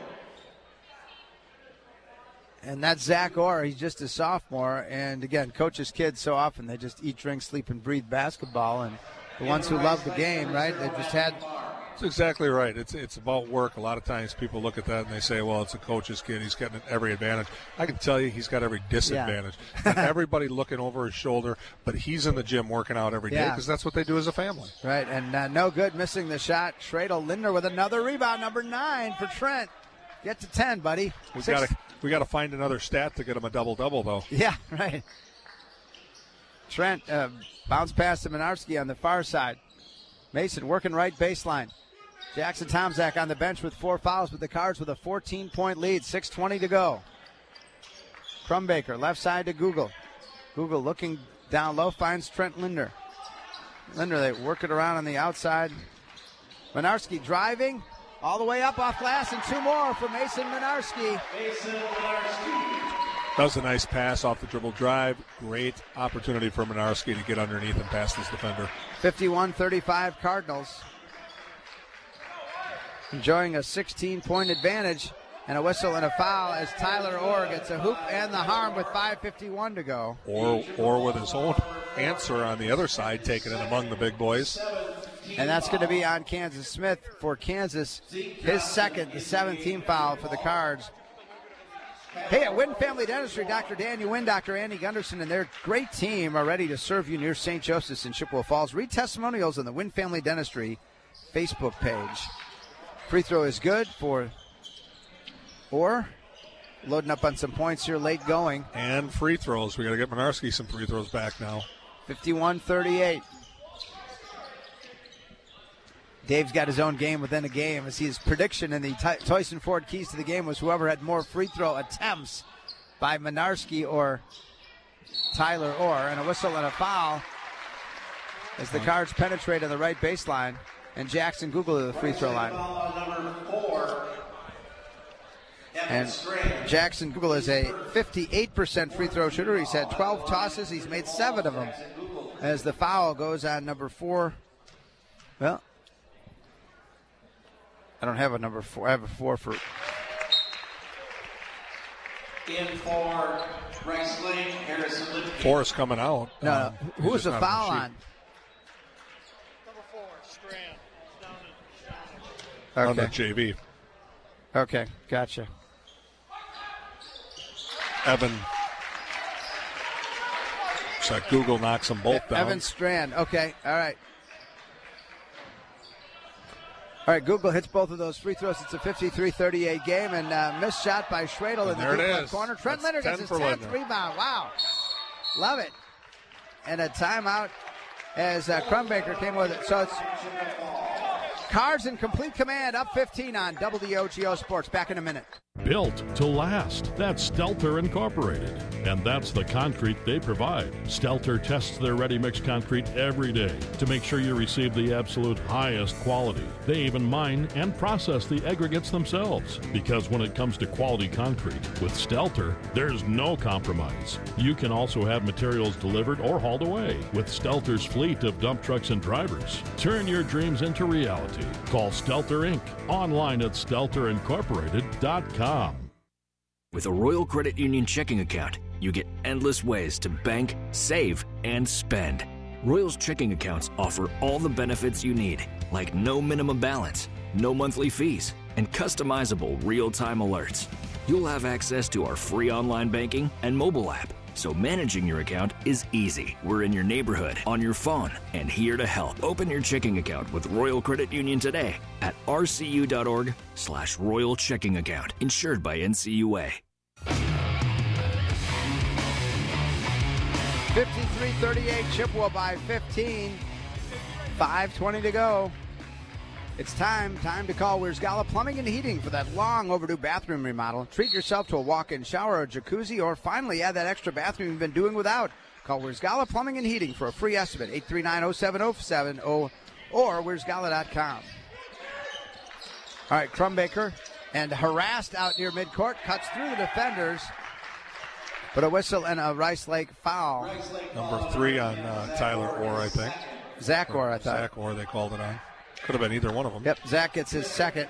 And that's Zach Orr. He's just a sophomore. And, again, coaches' kids so often, they just eat, drink, sleep, and breathe basketball. And the ones who love the game, right, they just had – That's exactly right. It's it's about work. A lot of times people look at that and they say, well, it's a coach's kid. He's getting every advantage. I can tell you he's got every disadvantage. Yeah. Everybody looking over his shoulder, but he's in the gym working out every day because yeah. that's what they do as a family. Right, and uh, no good missing the shot. Schradel Linder with another rebound, number nine for Trent. Get to ten, buddy. We got to we got to find another stat to get him a double-double, though. Yeah, right. Trent uh, bounce pass to Minarski on the far side. Mason working right baseline. Jackson Tomczak on the bench with four fouls, with the Cards with a fourteen-point lead, six twenty to go. Crumbaker, left side to Google. Google looking down low, finds Trent Linder. Linder, they work it around on the outside. Minarski driving all the way up off glass, and two more for Mason Minarski. Mason Minarski. That was a nice pass off the dribble drive. Great opportunity for Minarski to get underneath and pass this defender. fifty-one thirty-five Cardinals. Enjoying a sixteen-point advantage, and a whistle and a foul as Tyler Orr gets a hoop and the harm with five fifty-one to go. Or, or with his own answer on the other side, taking it among the big boys. And that's going to be on Kansas Smith for Kansas. His second, the seventh team foul for the Cards. Hey, at Wynn Family Dentistry, Doctor Daniel Wynn, Doctor Andy Gunderson, and their great team are ready to serve you near Saint Joseph's in Chippewa Falls. Read testimonials on the Wynn Family Dentistry Facebook page. Free throw is good for Orr. Loading up on some points here late going. And free throws. We got to get Minarski some free throws back now. fifty-one thirty-eight. Dave's got his own game within a game. As his prediction in the Ty- Tyson Ford keys to the game was whoever had more free throw attempts by Minarski or Tyler Orr. And a whistle and a foul as the Cards penetrate on the right baseline. And Jackson Google to the free throw line. And Jackson Google is a fifty-eight percent free throw shooter. He's had twelve tosses. He's made seven of them. As the foul goes on number four. Well, I don't have a number four. I have a four for. In for Rice Lake, Harrison Lipke. Four is coming out. No, um, no. Who was the foul on? Okay. Okay. On the J V. Okay, gotcha. Evan. So Google knocks them both down. Evan Strand. Okay, all right. All right, Google hits both of those free throws. It's a fifty-three thirty-eight game, and uh, missed shot by Schradel in the there deep it left is. corner. Trent That's Leonard gets his for tenth Leonard. rebound. Wow. Love it. And a timeout as uh, Crumbaker came with it. So it's Cards in complete command, up fifteen on W D O G O Sports. Back in a minute. Built to last. That's Stelter Incorporated. And that's the concrete they provide. Stelter tests their ready-mix concrete every day to make sure you receive the absolute highest quality. They even mine and process the aggregates themselves. Because when it comes to quality concrete, with Stelter, there's no compromise. You can also have materials delivered or hauled away with Stelter's fleet of dump trucks and drivers. Turn your dreams into reality. Call Stelter Incorporated. Online at stelter incorporated dot com. With a Royal Credit Union checking account, you get endless ways to bank, save, and spend. Royal's checking accounts offer all the benefits you need, like no minimum balance, no monthly fees, and customizable real-time alerts. You'll have access to our free online banking and mobile app, so managing your account is easy. We're in your neighborhood, on your phone, and here to help. Open your checking account with Royal Credit Union today at rcu.org slash Royal Checking Account. Insured by N C U A. fifty-three thirty-eight, Chippewa by fifteen. five twenty to go. It's time, time to call Wiersgala Plumbing and Heating for that long overdue bathroom remodel. Treat yourself to a walk-in shower or jacuzzi, or finally add that extra bathroom you've been doing without. Call Wiersgala Plumbing and Heating for a free estimate, eight three nine, oh seven oh seven oh or wiersgala dot com. All right, Crumbaker, and harassed out near midcourt, cuts through the defenders, but a whistle and a Rice Lake foul. Number three on uh, Tyler Orr, I think. Zach Orr, I thought. Zach Orr, they called it on. Could have been either one of them. Yep, Zach gets his second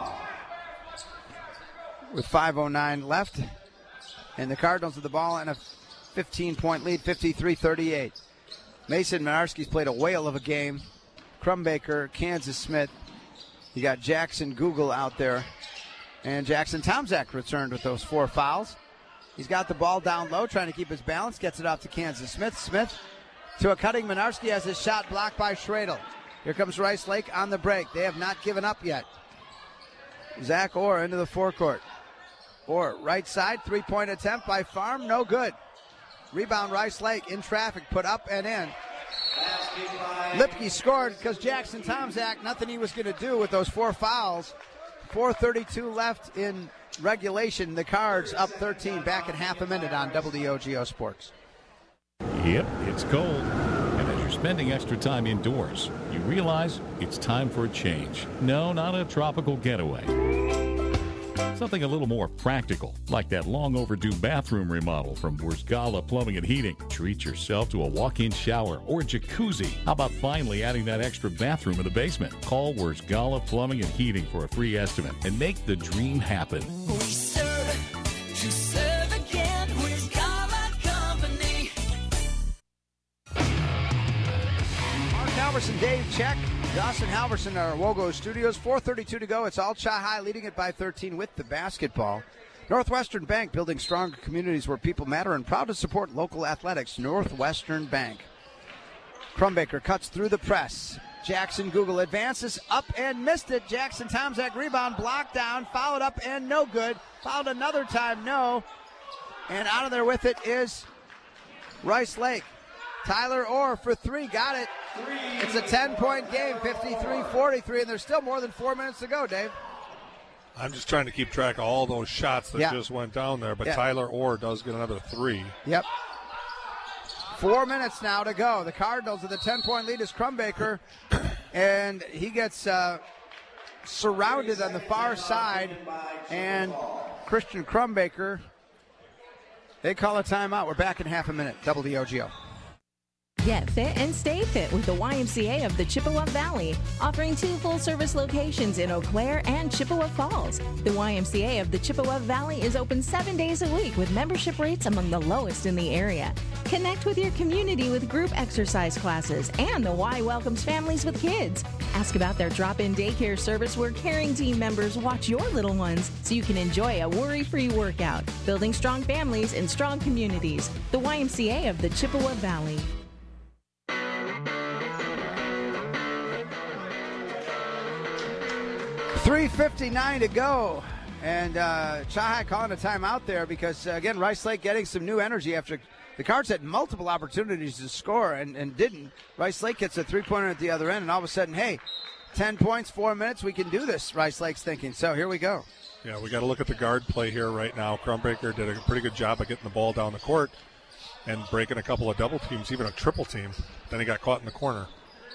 with five oh nine left. And the Cardinals with the ball and a fifteen-point lead, fifty-three thirty-eight. Mason Minarski's played a whale of a game. Crumbaker, Kansas Smith. You got Jackson Google out there. And Jackson Tomczak returned with those four fouls. He's got the ball down low, trying to keep his balance. Gets it off to Kansas Smith. Smith to a cutting Minarski, has his shot blocked by Schradel. Here comes Rice Lake on the break. They have not given up yet. Zach Orr into the forecourt. Orr, right side, three-point attempt by Farm, no good. Rebound Rice Lake in traffic, put up and in. Lipke scored because Jackson Tomczak, nothing he was going to do with those four fouls. four thirty-two left in regulation. The Cards up thirteen, back in half a minute on W D O G O Sports. Yep, it's cold. And as you're spending extra time indoors, you realize it's time for a change. No, not a tropical getaway. Something a little more practical, like that long overdue bathroom remodel from Wiersgala Plumbing and Heating. Treat yourself to a walk-in shower or jacuzzi. How about finally adding that extra bathroom in the basement? Call Wiersgala Plumbing and Heating for a free estimate and make the dream happen. We serve to serve again. Wiersgala Company. Mark Halverson, Dave Check, Dawson Halverson, our Wogo Studios. four thirty-two to go. It's all Chi-High leading it by thirteen with the basketball. Northwestern Bank, building stronger communities where people matter and proud to support local athletics. Northwestern Bank. Crumbaker cuts through the press. Jackson Google advances up and missed it. Jackson Tomczak rebound, blocked down, fouled up and no good. Fouled another time, no. And out of there with it is Rice Lake. Tyler Orr for three, got it. It's a ten-point game, fifty-three forty-three, and there's still more than four minutes to go, Dave. I'm just trying to keep track of all those shots that Yeah. just went down there, but Yeah. Tyler Orr does get another three. Yep. Four minutes now to go. The Cardinals with a ten-point lead is Crumbaker, and he gets uh, surrounded on the far side, and Christian Crumbaker, they call a timeout. We're back in half a minute. W D O G O. Get fit and stay fit with the Y M C A of the Chippewa Valley, offering two full-service locations in Eau Claire and Chippewa Falls. The Y M C A of the Chippewa Valley is open seven days a week with membership rates among the lowest in the area. Connect with your community with group exercise classes, and the Y welcomes families with kids. Ask about their drop-in daycare service where caring team members watch your little ones so you can enjoy a worry-free workout. Building strong families and strong communities. The Y M C A of the Chippewa Valley. three fifty-nine to go. And uh, Chahai calling a timeout there because, uh, again, Rice Lake getting some new energy after the Cards had multiple opportunities to score and, and didn't. Rice Lake gets a three-pointer at the other end, and all of a sudden, hey, ten points, four minutes, we can do this, Rice Lake's thinking. So here we go. Yeah, we got to look at the guard play here right now. Crumbaker did a pretty good job of getting the ball down the court and breaking a couple of double teams, even a triple team. Then he got caught in the corner.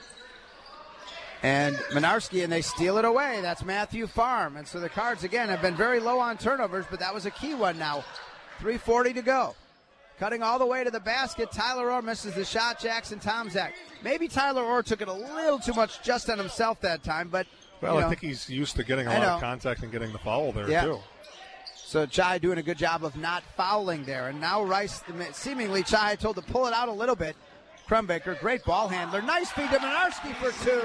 And Minarski, and they steal it away. That's Matthew Farm. And so the Cards, again, have been very low on turnovers, but that was a key one now. three forty to go. Cutting all the way to the basket. Tyler Orr misses the shot. Jackson Tomczak. Maybe Tyler Orr took it a little too much just on himself that time, but, Well, you know, I think he's used to getting a I lot know. of contact and getting the foul there, Yeah. too. So Chai doing a good job of not fouling there. And now Rice, seemingly Chai told to pull it out a little bit. Crumbaker, great ball handler. Nice feed to Minarski for two.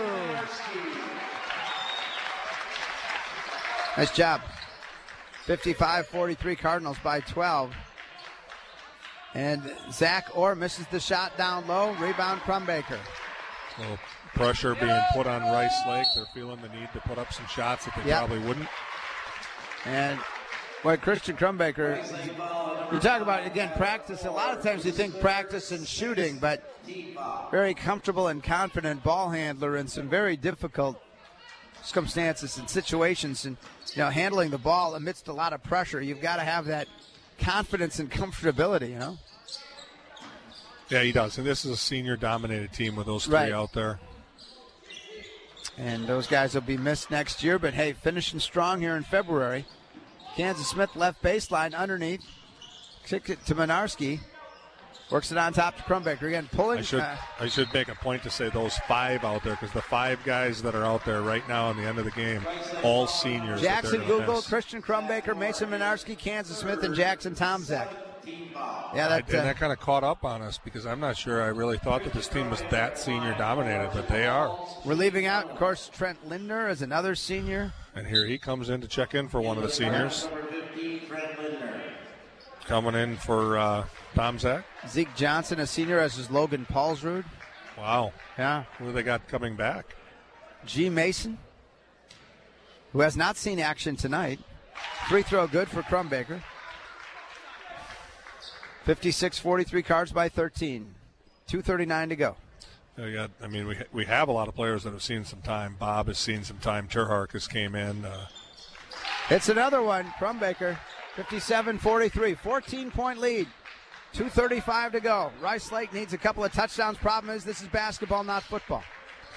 Nice job. fifty-five forty-three Cardinals by twelve. And Zach Orr misses the shot down low. Rebound Crumbaker. A little pressure being put on Rice Lake. They're feeling the need to put up some shots that they Yep. probably wouldn't. And what Christian Crumbaker, you talk about, again, practice. A lot of times you think practice and shooting, but very comfortable and confident ball handler in some very difficult circumstances and situations. And, you know, handling the ball amidst a lot of pressure. You've got to have that confidence and comfortability, you know? Yeah, he does. And this is a senior-dominated team with those three Right. out there. And those guys will be missed next year. But, hey, finishing strong here in February. Kansas Smith left baseline underneath. Kick it to Minarski. Works it on top to Crumbaker. Again, pulling. I should uh, I should make a point to say those five out there, because the five guys that are out there right now in the end of the game, all seniors. that Jackson they're gonna Google, miss. Christian Crumbaker, Mason Minarski, Kansas Smith, and Jackson Tomczak. Yeah, I- that, and uh, that kind of caught up on us because I'm not sure I really thought that this team was that senior dominated, but they are. we're leaving out, of course, Trent Lindner is another senior. And here he comes in to check in for one of the seniors. Coming in for uh, Tomczak. Zeke Johnson, a senior, as is Logan Paulsrud. Wow. Yeah. Who do they got coming back? G. Mason, who has not seen action tonight. Free throw good for Crumbaker. fifty-six forty-three Cards by thirteen. two thirty-nine to go. We got, I mean, we we have a lot of players that have seen some time. Bob has seen some time. Terhark has came in. Uh, It's another one. Crumbaker, fifty-seven forty-three. fourteen-point lead. two thirty-five to go. Rice Lake needs a couple of touchdowns. Problem is, this is basketball, not football.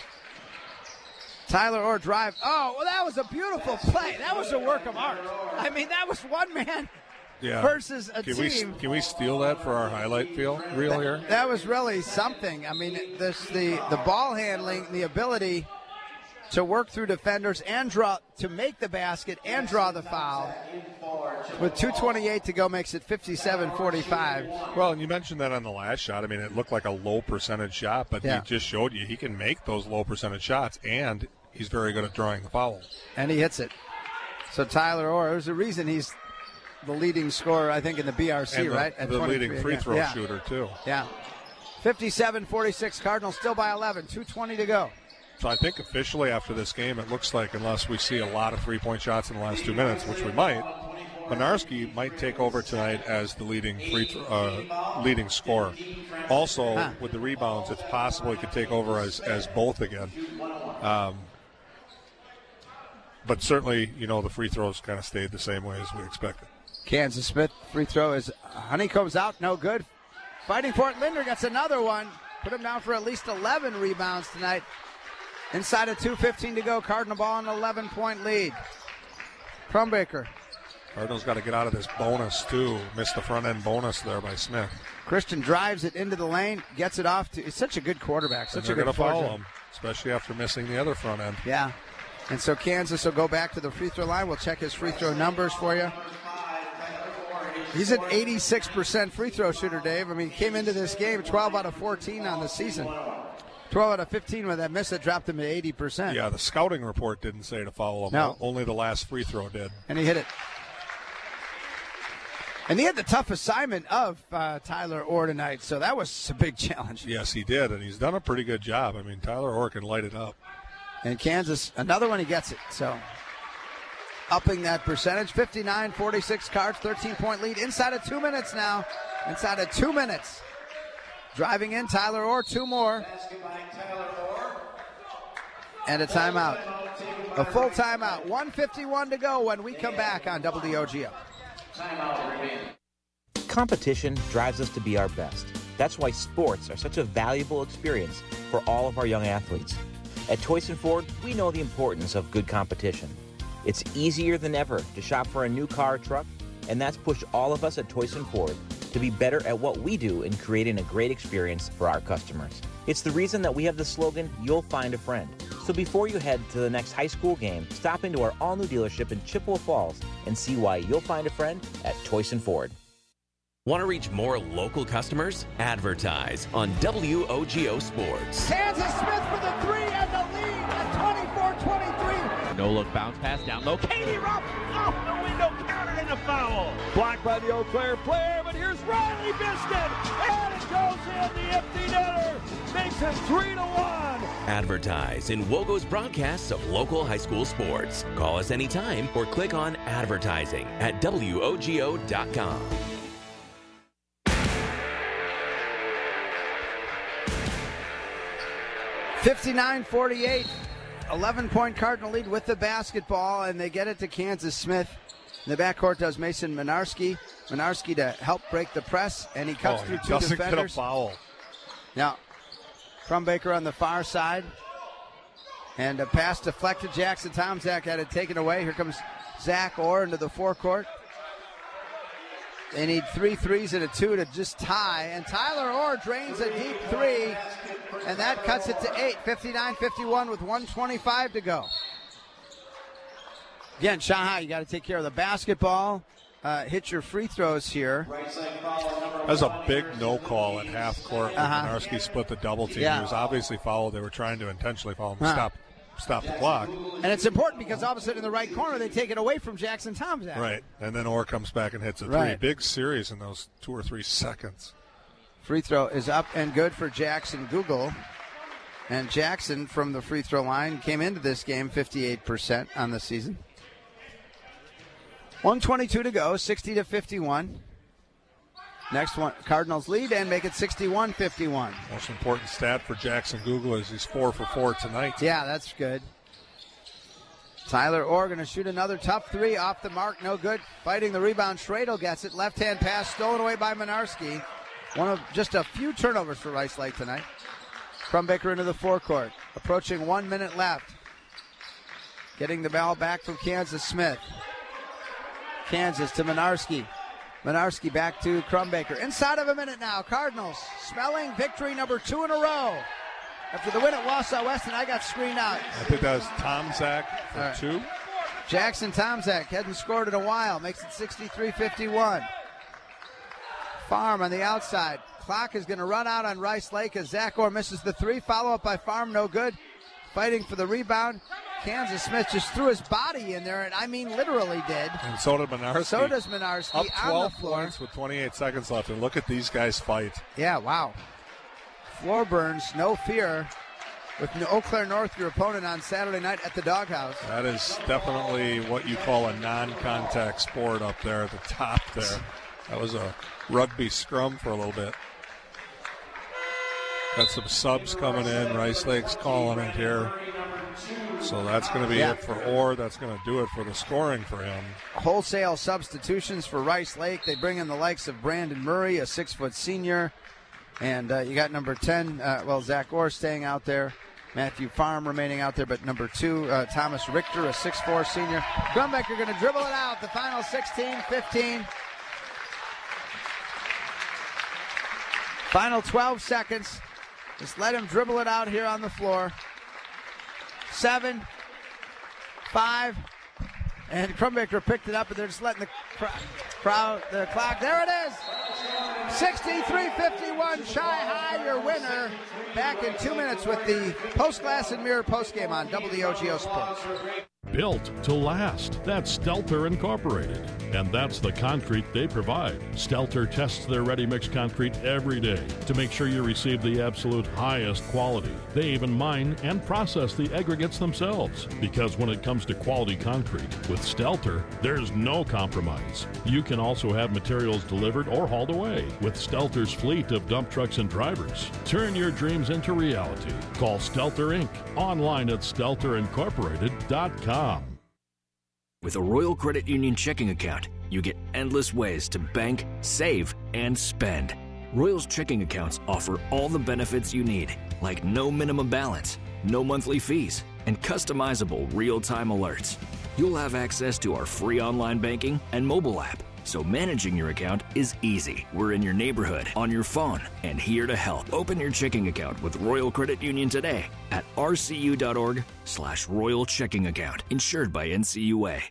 Tyler Orr drive. Oh, well, that was a beautiful play. That was a work of art. I mean, that was one man yeah. versus a can team. We, can we steal that for our highlight feel, reel here? That was really something. I mean, this the the ball handling, the ability to work through defenders and draw to make the basket and draw the foul. With two twenty-eight to go, makes it fifty-seven forty-five. Well, and you mentioned that on the last shot. I mean, it looked like a low percentage shot, but Yeah. he just showed you he can make those low percentage shots, and he's very good at drawing the foul. And he hits it. So Tyler Orr, there's a reason he's the leading scorer, I think, in the B R C, And the, right? At the twenty-three leading free again. throw Yeah. shooter, too. Yeah. fifty-seven forty-six, Cardinals still by eleven, two twenty to go. So I think officially after this game, it looks like, unless we see a lot of three-point shots in the last two minutes, which we might, Minarski might take over tonight as the leading free th- uh, leading scorer. Also, Huh. with the rebounds, it's possible he could take over as, as both again. Um, but certainly, you know, the free throws kind of stayed the same way as we expected. Kansas Smith free throw is Honeycomb's out, no good. Fighting for it, Linder gets another one. Put him down for at least eleven rebounds tonight. Inside of two fifteen to go, Cardinal ball an eleven-point lead. Crumbaker. Cardinals got to get out of this bonus, too. Missed the front-end bonus there by Smith. Christian drives it into the lane, gets it off to. He's such a good quarterback, such And a they're good going to foul forward. him, especially after missing the other front end. Yeah. And so Kansas will go back to the free throw line. We'll check his free throw numbers for you. He's an eighty-six percent free throw shooter, Dave. I mean, he came into this game twelve out of fourteen on the season. twelve out of fifteen with that miss that dropped him to eighty percent. Yeah, the scouting report didn't say to foul him. No. Only the last free throw did. And he hit it. And he had the tough assignment of uh, Tyler Orr tonight, so that was a big challenge. Yes, he did, and he's done a pretty good job. I mean, Tyler Orr can light it up. And Kansas, another one, he gets it. So upping that percentage. fifty-nine forty-six Cards, thirteen-point lead. Inside of two minutes now. Inside of two minutes. Driving in, Tyler Orr, two more. And a timeout. A full timeout. one fifty-one to go when we come back on W D O G O. Competition drives us to be our best. That's why sports are such a valuable experience for all of our young athletes. At Toyson Ford, we know the importance of good competition. It's easier than ever to shop for a new car or truck, and that's pushed all of us at Toyson Ford to be better at what we do in creating a great experience for our customers. It's the reason that we have the slogan, "You'll find a friend." So before you head to the next high school game, stop into our all-new dealership in Chippewa Falls and see why you'll find a friend at Toyson Ford. Want to reach more local customers? Advertise on W O G O Sports. Kansas Smith for the three and the lead at twenty-four twenty-three. No look bounce pass down low. Katie Rupp off the window, countered in a foul. Blocked by the Eau Claire player, but here's Riley Biscuit, and it goes in the empty netter. Makes it three to one. Advertise in Wogo's broadcasts of local high school sports. Call us anytime or click on advertising at W O G O dot com. fifty-nine forty-eight, eleven-point Cardinal lead with the basketball, and they get it to Kansas Smith. In the backcourt does Mason Minarski. Minarski to help break the press, and he cuts oh, through he two doesn't defenders. Get a foul. Now, Crumbaker on the far side, and a pass deflected. Jackson Tomczak had it taken away. Here comes Zach Orr into the forecourt. They need three threes and a two to just tie. And Tyler Orr drains a deep three, and that cuts it to eight. fifty-nine fifty-one with one twenty-five to go. Again, Shanghai, you got to take care of the basketball. Uh, hit your free throws here. That's a big no call at half court when Uh-huh. Minarski split the double team. Yeah. He was obviously fouled. They were trying to intentionally foul him to Huh. stop, stop the clock. And it's important because all of a sudden in the right corner, they take it away from Jackson Tomczak. Right. And then Orr comes back and hits a three. Right. Big series in those two or three seconds. Free throw is up and good for Jackson Google. And Jackson from the free throw line came into this game fifty-eight percent on the season. one twenty-two to go, sixty to fifty-one. Next one, Cardinals lead and make it sixty-one fifty-one. Most important stat for Jackson Google is he's four for four tonight. Yeah, that's good. Tyler Orr going to shoot another tough three off the mark, no good. Fighting the rebound, Schradel gets it. Left-hand pass stolen away by Minarski. One of just a few turnovers for Rice Lake tonight. Crumbaker into the forecourt. Approaching one minute left. Getting the ball back from Kansas Smith. Kansas to Minarski. Minarski back to Crumbaker. Inside of a minute now. Cardinals smelling victory number two in a row. After the win at Wausau West, and I got screened out. I think that was Tomczak for All right. two. Jackson Tomczak hadn't scored in a while. Makes it sixty-three fifty-one. Farm on the outside. Clock is going to run out on Rice Lake as Zach Orr misses the three. Follow up by Farm, no good. Fighting for the rebound. Kansas Smith just threw his body in there, and I mean literally did. And so did Minarski. So does Minarski Up on the twelve floor. points with twenty-eight seconds left, and look at these guys fight. Yeah, wow. Floor burns, no fear. With Eau Claire North, your opponent on Saturday night at the Doghouse. That is definitely what you call a non-contact sport up there at the top there. That was a rugby scrum for a little bit. Got some subs coming in. Rice Lake's calling it here. So that's going to be Yeah. it for Orr. That's going to do it for the scoring for him. Wholesale substitutions for Rice Lake. They bring in the likes of Brandon Murray, a six-foot senior. And uh, you got number ten, uh, well, Zach Orr staying out there. Matthew Farm remaining out there, but number two, uh, Thomas Richter, a six four senior. Grumbecker going to dribble it out. The final sixteen fifteen. Final twelve seconds. Just let him dribble it out here on the floor. Seven, five, and Crumbaker picked it up, and they're just letting the cr- crowd, the clock. There it is. sixty-three fifty-one, Shy High, your winner. Back in two minutes with the Post Glass and Mirror postgame on W D O G O Sports. Built to last. That's Stelter Incorporated. And that's the concrete they provide. Stelter tests their ready-mix concrete every day to make sure you receive the absolute highest quality. They even mine and process the aggregates themselves. Because when it comes to quality concrete, with Stelter, there's no compromise. You can also have materials delivered or hauled away with Stelter's fleet of dump trucks and drivers. Turn your dreams into reality. Call Stelter Incorporated online at stelter incorporated dot com. With a Royal Credit Union checking account, you get endless ways to bank, save, and spend. Royal's checking accounts offer all the benefits you need, like no minimum balance, no monthly fees, and customizable real-time alerts. You'll have access to our free online banking and mobile app, so managing your account is easy. We're in your neighborhood, on your phone, and here to help. Open your checking account with Royal Credit Union today at rcu.org slash Royal Checking Account. Insured by N C U A.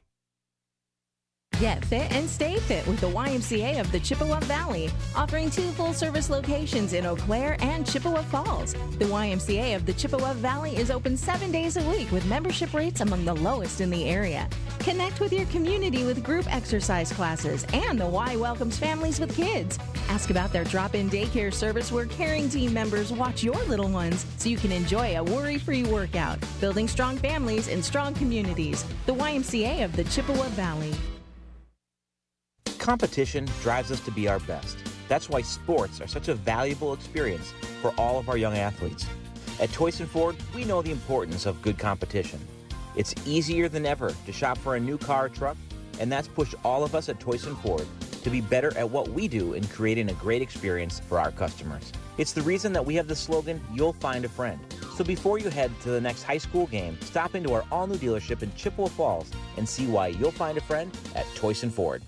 Get fit and stay fit with the Y M C A of the Chippewa Valley, offering two full-service locations in Eau Claire and Chippewa Falls. The Y M C A of the Chippewa Valley is open seven days a week with membership rates among the lowest in the area. Connect with your community with group exercise classes, and the Y welcomes families with kids. Ask about their drop-in daycare service where caring team members watch your little ones so you can enjoy a worry-free workout. Building strong families and strong communities. The Y M C A of the Chippewa Valley. Competition drives us to be our best. That's why sports are such a valuable experience for all of our young athletes. At Toyson Ford, we know the importance of good competition. It's easier than ever to shop for a new car or truck, and that's pushed all of us at Toyson Ford to be better at what we do in creating a great experience for our customers. It's the reason that we have the slogan, "You'll find a friend." So before you head to the next high school game, stop into our all-new dealership in Chippewa Falls and see why you'll find a friend at Toyson Ford.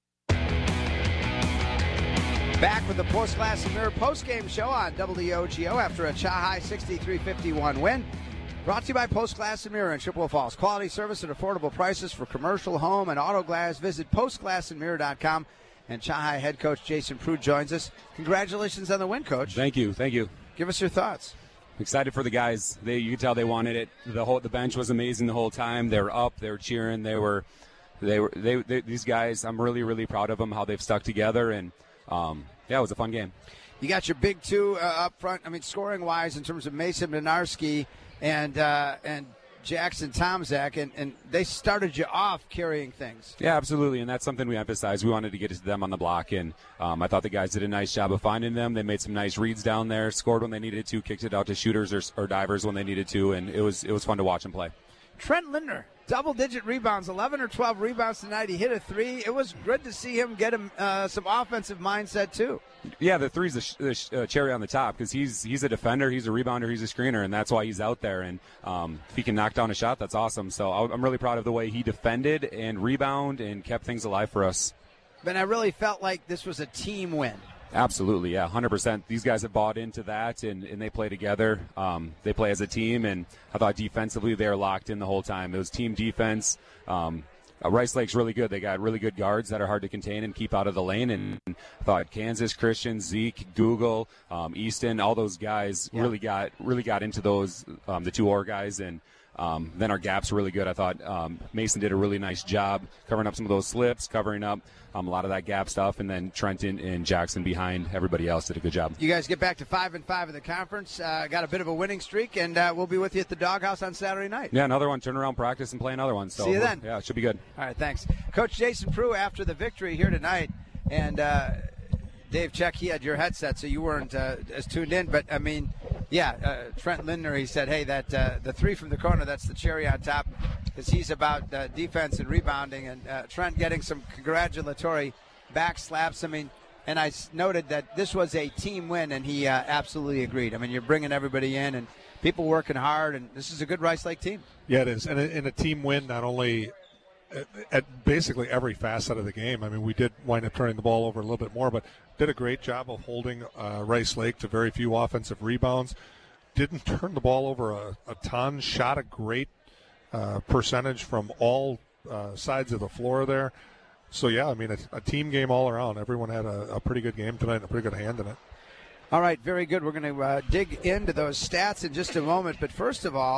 Back with the Post Glass and Mirror post-game show on W O G O after a Chi-High sixty-three fifty-one win. Brought to you by Post Glass and Mirror in Chippewa Falls. Quality service at affordable prices for commercial, home, and auto glass. Visit post glass and mirror dot com. And Chi-High head coach Jason Prude joins us. Congratulations on the win, Coach. Thank you. Thank you. Give us your thoughts. Excited for the guys. They, you could tell they wanted it. The whole the bench was amazing the whole time. They were up. They were cheering. They were, they were. They, they these guys. I'm really really proud of them. How they've stuck together and. Um, yeah, it was a fun game. You got your big two uh, up front. I mean, scoring-wise, in terms of Mason Minarski and uh, and Jackson Tomzak, and, and they started you off carrying things. Yeah, absolutely, and that's something we emphasized. We wanted to get to them on the block, and um, I thought the guys did a nice job of finding them. They made some nice reads down there, scored when they needed to, kicked it out to shooters or, or divers when they needed to, and it was it was fun to watch them play. Trent Lindner, double-digit rebounds, eleven or twelve rebounds tonight. He hit a three. It was good to see him get him uh, some offensive mindset, too. Yeah, the three's the, sh- the sh- uh, cherry on the top because he's he's a defender, he's a rebounder, he's a screener, and that's why he's out there. And um, if he can knock down a shot, that's awesome. So I'm really proud of the way he defended and rebound and kept things alive for us. But I really felt like this was a team win. Absolutely, yeah, one hundred percent. These guys have bought into that, and, and they play together. Um, they play as a team, and I thought defensively they were locked in the whole time. It was team defense. Um, uh, Rice Lake's really good. They got really good guards that are hard to contain and keep out of the lane. And I thought Kansas, Christian, Zeke, Google, um, Easton, all those guys yeah. really got really got into those, um, the two O R guys, and Um, then our gaps were really good. I thought um, Mason did a really nice job covering up some of those slips, covering up um, a lot of that gap stuff, and then Trenton and Jackson behind everybody else did a good job. You guys get back to five and five in the conference. Uh, got a bit of a winning streak, and uh, we'll be with you at the Doghouse on Saturday night. Yeah, another one. Turn around, practice, and play another one. So see you then. Yeah, it should be good. All right, thanks, Coach Jason Prue. After the victory here tonight, and uh, Dave Check, he had your headset, so you weren't uh, as tuned in. But I mean, yeah, uh, Trent Lindner, he said, hey, that uh, the three from the corner, that's the cherry on top, because he's about uh, defense and rebounding. And uh, Trent getting some congratulatory back slaps. I mean, and I noted that this was a team win, and he uh, absolutely agreed. I mean, you're bringing everybody in and people working hard, and this is a good Rice Lake team. Yeah, it is. And a, and a team win not only at, at basically every facet of the game. I mean, we did wind up turning the ball over a little bit more, but did a great job of holding uh, Rice Lake to very few offensive rebounds. Didn't turn the ball over a, a ton. Shot a great uh, percentage from all uh, sides of the floor there. So, yeah, I mean, a, a team game all around. Everyone had a, a pretty good game tonight and a pretty good hand in it. All right, very good. We're going to uh, dig into those stats in just a moment. But first of all,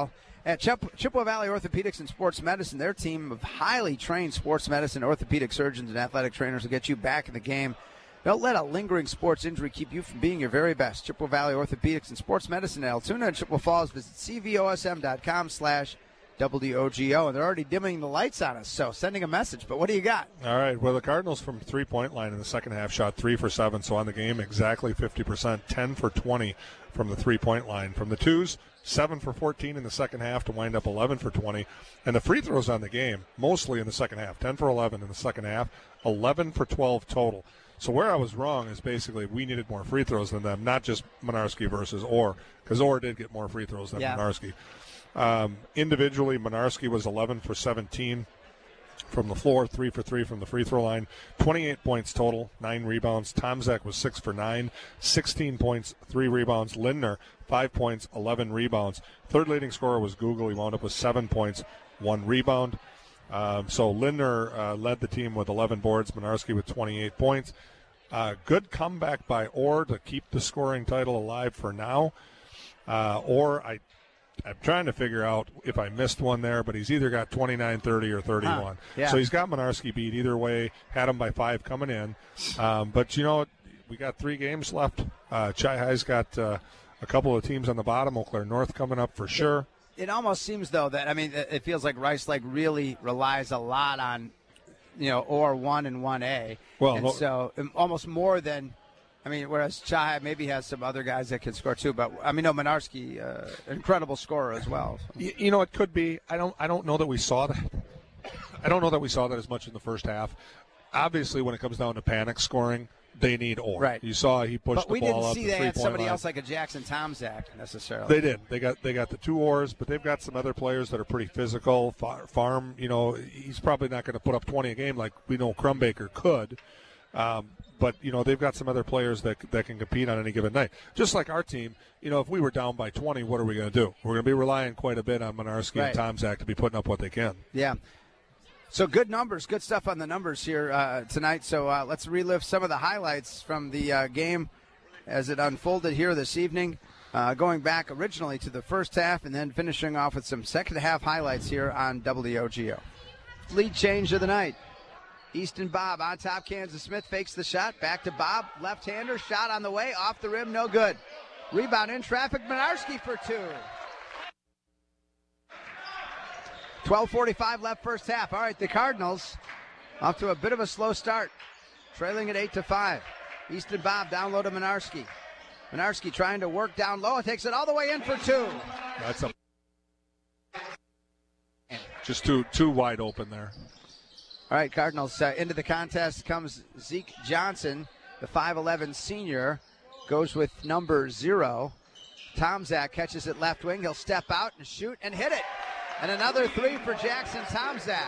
At Chip- Chippewa Valley Orthopedics and Sports Medicine, their team of highly trained sports medicine, orthopedic surgeons, and athletic trainers will get you back in the game. Don't let a lingering sports injury keep you from being your very best. Chippewa Valley Orthopedics and Sports Medicine in Altoona and Chippewa Falls. Visit cvosm.com slash WDOGO. And they're already dimming the lights on us, so sending a message. But what do you got? All right. Well, the Cardinals from three-point line in the second half shot three for seven. So on the game, exactly fifty percent, ten for twenty from the three-point line. From the twos, seven for fourteen in the second half to wind up eleven for twenty. And the free throws on the game, mostly in the second half, ten for eleven in the second half, eleven for twelve total. So where I was wrong is basically we needed more free throws than them, not just Menarski versus Orr, because Orr did get more free throws than yeah. Menarski. Um, individually, Menarski was eleven for seventeen from the floor, three for three from the free throw line, twenty-eight points total, nine rebounds. Tomzak was six for nine, sixteen points, three rebounds. Lindner, five points, eleven rebounds. Third leading scorer was Google. He wound up with seven points, one rebound. Um, so Lindner uh, led the team with eleven boards, Menarski with twenty-eight points. Uh, good comeback by Orr to keep the scoring title alive for now. Uh, Orr, I, I'm trying to figure out if I missed one there, but he's either got twenty-nine, thirty, or thirty-one. Huh, yeah. So he's got Menarski beat either way, had him by five coming in. Um, but, you know, we got three games left. Uh, Chi-Hi's got uh, a couple of teams on the bottom, Eau Claire North coming up for sure. It almost seems, though, that, I mean, it feels like Rice Lake really relies a lot on, you know, or one and one A. Well, and well, so um, almost more than, I mean, whereas Chai maybe has some other guys that can score too. But, I mean, no, Menarski, uh, incredible scorer as well. So. You, you know, it could be. I don't I don't know that we saw that. I don't know that we saw that as much in the first half. Obviously, when it comes down to panic scoring, they need Orr. Right. You saw he pushed but we the ball didn't up see the they had three-point somebody line. else like a Jackson Tomzak necessarily. They did. They got they got the two Orrs, but they've got some other players that are pretty physical. Far, Farm, you know, he's probably not going to put up twenty a game like we know Crumbaker could. Um, but, you know, they've got some other players that that can compete on any given night. Just like our team, you know, if we were down by twenty, what are we going to do? We're going to be relying quite a bit on Menarski Right. and Tomzak to be putting up what they can. Yeah. So good numbers, good stuff on the numbers here uh, tonight. So uh, let's relive some of the highlights from the uh, game as it unfolded here this evening, uh, going back originally to the first half and then finishing off with some second half highlights here on W O G O. Lead change of the night. Easton Bob on top. Kansas Smith fakes the shot. Back to Bob. Left-hander. Shot on the way. Off the rim. No good. Rebound in traffic. Menarski for two. twelve forty-five left first half. All right, the Cardinals off to a bit of a slow start. Trailing at eight to five. Easton Bob down low to Menarski. Menarski trying to work down low. Takes it all the way in for two. That's a just too too wide open there. All right, Cardinals uh, into the contest comes Zeke Johnson, the five eleven senior, goes with number zero. Tomzak catches it left wing. He'll step out and shoot and hit it. And another three for Jackson Tomzak.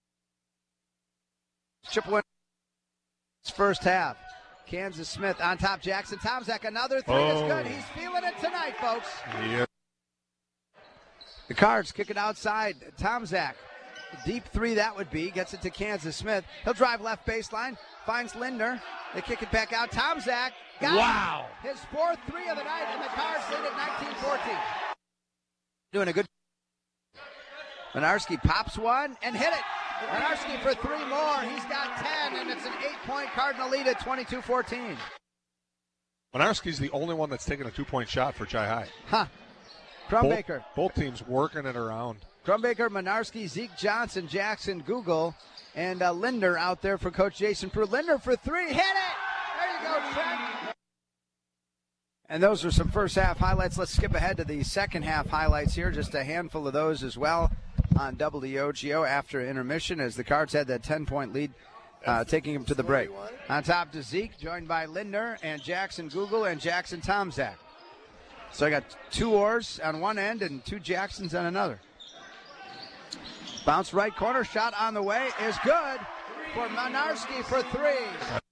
Chippewa first half. Kansas Smith on top. Jackson Tomzak, another three oh. is good. He's feeling it tonight, folks. Yeah. The Cards kick it outside. Tomzak. Deep three that would be. Gets it to Kansas Smith. He'll drive left baseline. Finds Lindner. They kick it back out. Tomzak got wow. it. His fourth three of the night, and the Cards lead at nineteen fourteen. Doing a good. Menarski pops one and hit it. Menarski for three more. He's got ten, and it's an eight-point Cardinal lead at twenty-two fourteen. Menarski's the only one that's taken a two-point shot for Chi-Hi. Huh. Crumbaker. Both, both teams working it around. Crumbaker, Menarski, Zeke Johnson, Jackson, Google, and uh, Lindner out there for Coach Jason Prue. Lindner for three. Hit it! There you go, Trent. And those are some first half highlights. Let's skip ahead to the second half highlights here. Just a handful of those as well on W O G O after intermission as the Cards had that ten-point lead, uh, taking them to the break. On top to Zeke, joined by Lindner and Jackson Google and Jackson Tomzak. So I got two Orrs on one end and two Jacksons on another. Bounce right corner, shot on the way is good for Menarski for three.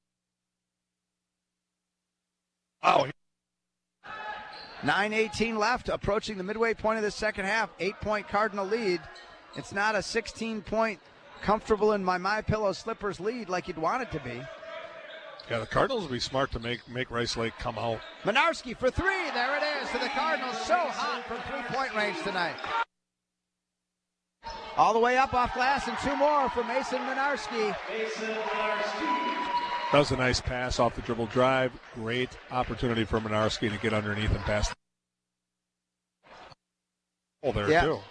Oh. nine eighteen left, approaching the midway point of the second half. Eight-point Cardinal lead. It's not a sixteen-point comfortable in my My Pillow slippers lead like you'd want it to be. Yeah, the Cardinals will be smart to make make Rice Lake come out. Menarski for three. There it is. So the Cardinals so hot from three-point range tonight. All the way up off glass, and two more for Mason Minarski. Mason Minarski. That was a nice pass off the dribble drive. Great opportunity for Minarski to get underneath and pass. Oh, there yeah. too.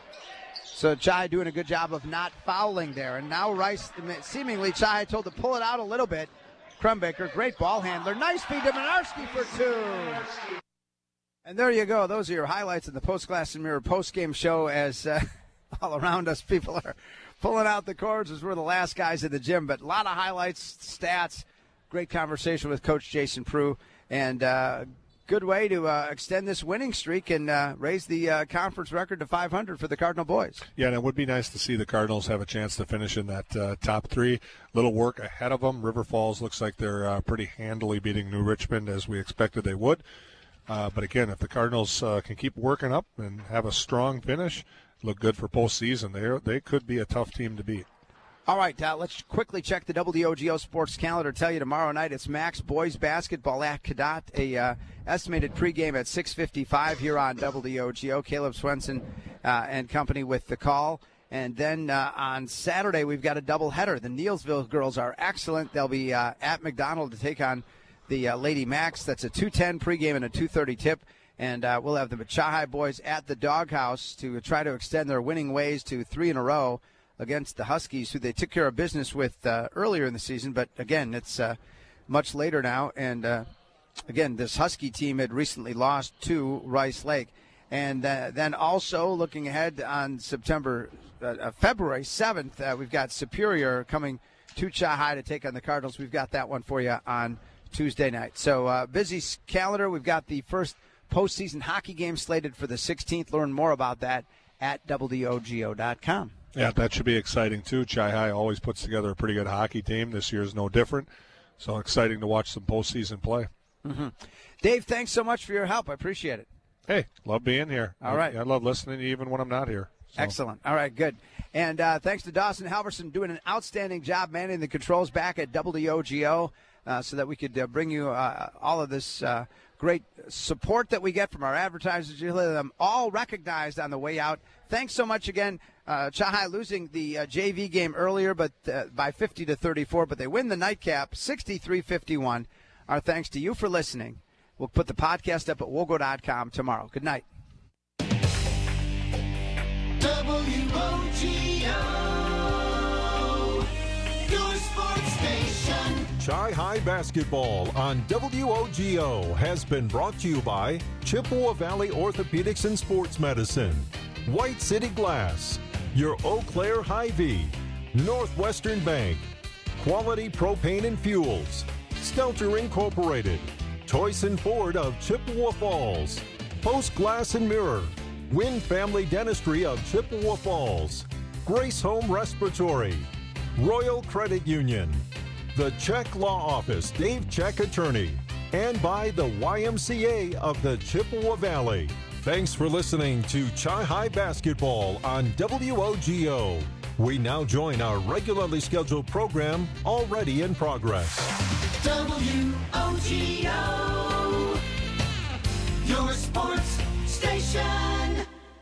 So Chai doing a good job of not fouling there. And now Rice, seemingly Chai told to pull it out a little bit. Crumbaker, great ball handler. Nice feed to Minarski for two. And there you go. Those are your highlights in the Post Glass and Mirror post-game show as uh, all around us people are pulling out the cords as we're the last guys in the gym. But a lot of highlights, stats, great conversation with Coach Jason Prue, and uh, good way to uh, extend this winning streak and uh, raise the uh, conference record to five hundred for the Cardinal boys. Yeah, and it would be nice to see the Cardinals have a chance to finish in that uh, top three. Little work ahead of them. River Falls looks like they're uh, pretty handily beating New Richmond as we expected they would. Uh, but again, if the Cardinals uh, can keep working up and have a strong finish, look good for postseason, they they could be a tough team to beat. All right, uh, let's quickly check the W O G O Sports calendar. Tell you tomorrow night it's Max boys basketball at Cadott. A uh, estimated pregame at six fifty-five here on W O G O. Caleb Swenson uh, and company with the call. And then uh, on Saturday we've got a doubleheader. The Neilsville girls are excellent. They'll be uh, at McDonald to take on the uh, Lady Max. That's a two ten pregame and a two thirty tip. And uh, we'll have the Machihi boys at the Doghouse to try to extend their winning ways to three in a row against the Huskies, who they took care of business with uh, earlier in the season. But, again, it's uh, much later now. And, uh, again, this Husky team had recently lost to Rice Lake. And uh, then also looking ahead on September, uh, February seventh, uh, we've got Superior coming to Chi-High to take on the Cardinals. We've got that one for you on Tuesday night. So uh, busy calendar. We've got the first postseason hockey game slated for the sixteenth. Learn more about that at W O G O dot com. Yeah, that should be exciting, too. Chi-High always puts together a pretty good hockey team. This year is no different. So exciting to watch some postseason play. Mm-hmm. Dave, thanks so much for your help. I appreciate it. Hey, love being here. All right. I, I love listening to you even when I'm not here. So. Excellent. All right, good. And uh, thanks to Dawson Halverson doing an outstanding job manning the controls back at W O G O uh, so that we could uh, bring you uh, all of this uh, great support that we get from our advertisers. You hear them all recognized on the way out. Thanks so much again. Uh, Chi-High losing the uh, J V game earlier, but uh, by fifty to thirty-four, but they win the nightcap sixty-three fifty-one. Our thanks to you for listening. We'll put the podcast up at wogo dot com tomorrow. Good night. W O G O, your sports station. Chi-High Basketball on W O G O has been brought to you by Chippewa Valley Orthopedics and Sports Medicine, White City Glass, your Eau Claire Hy-Vee, Northwestern Bank, Quality Propane and Fuels, Stelter Incorporated, Toyson Ford of Chippewa Falls, Post Glass and Mirror, Wynn Family Dentistry of Chippewa Falls, Grace Home Respiratory, Royal Credit Union, the Check Law Office, Dave Check Attorney, and by the Y M C A of the Chippewa Valley. Thanks for listening to Chi-High Basketball on W O G O. We now join our regularly scheduled program already in progress. W O G O.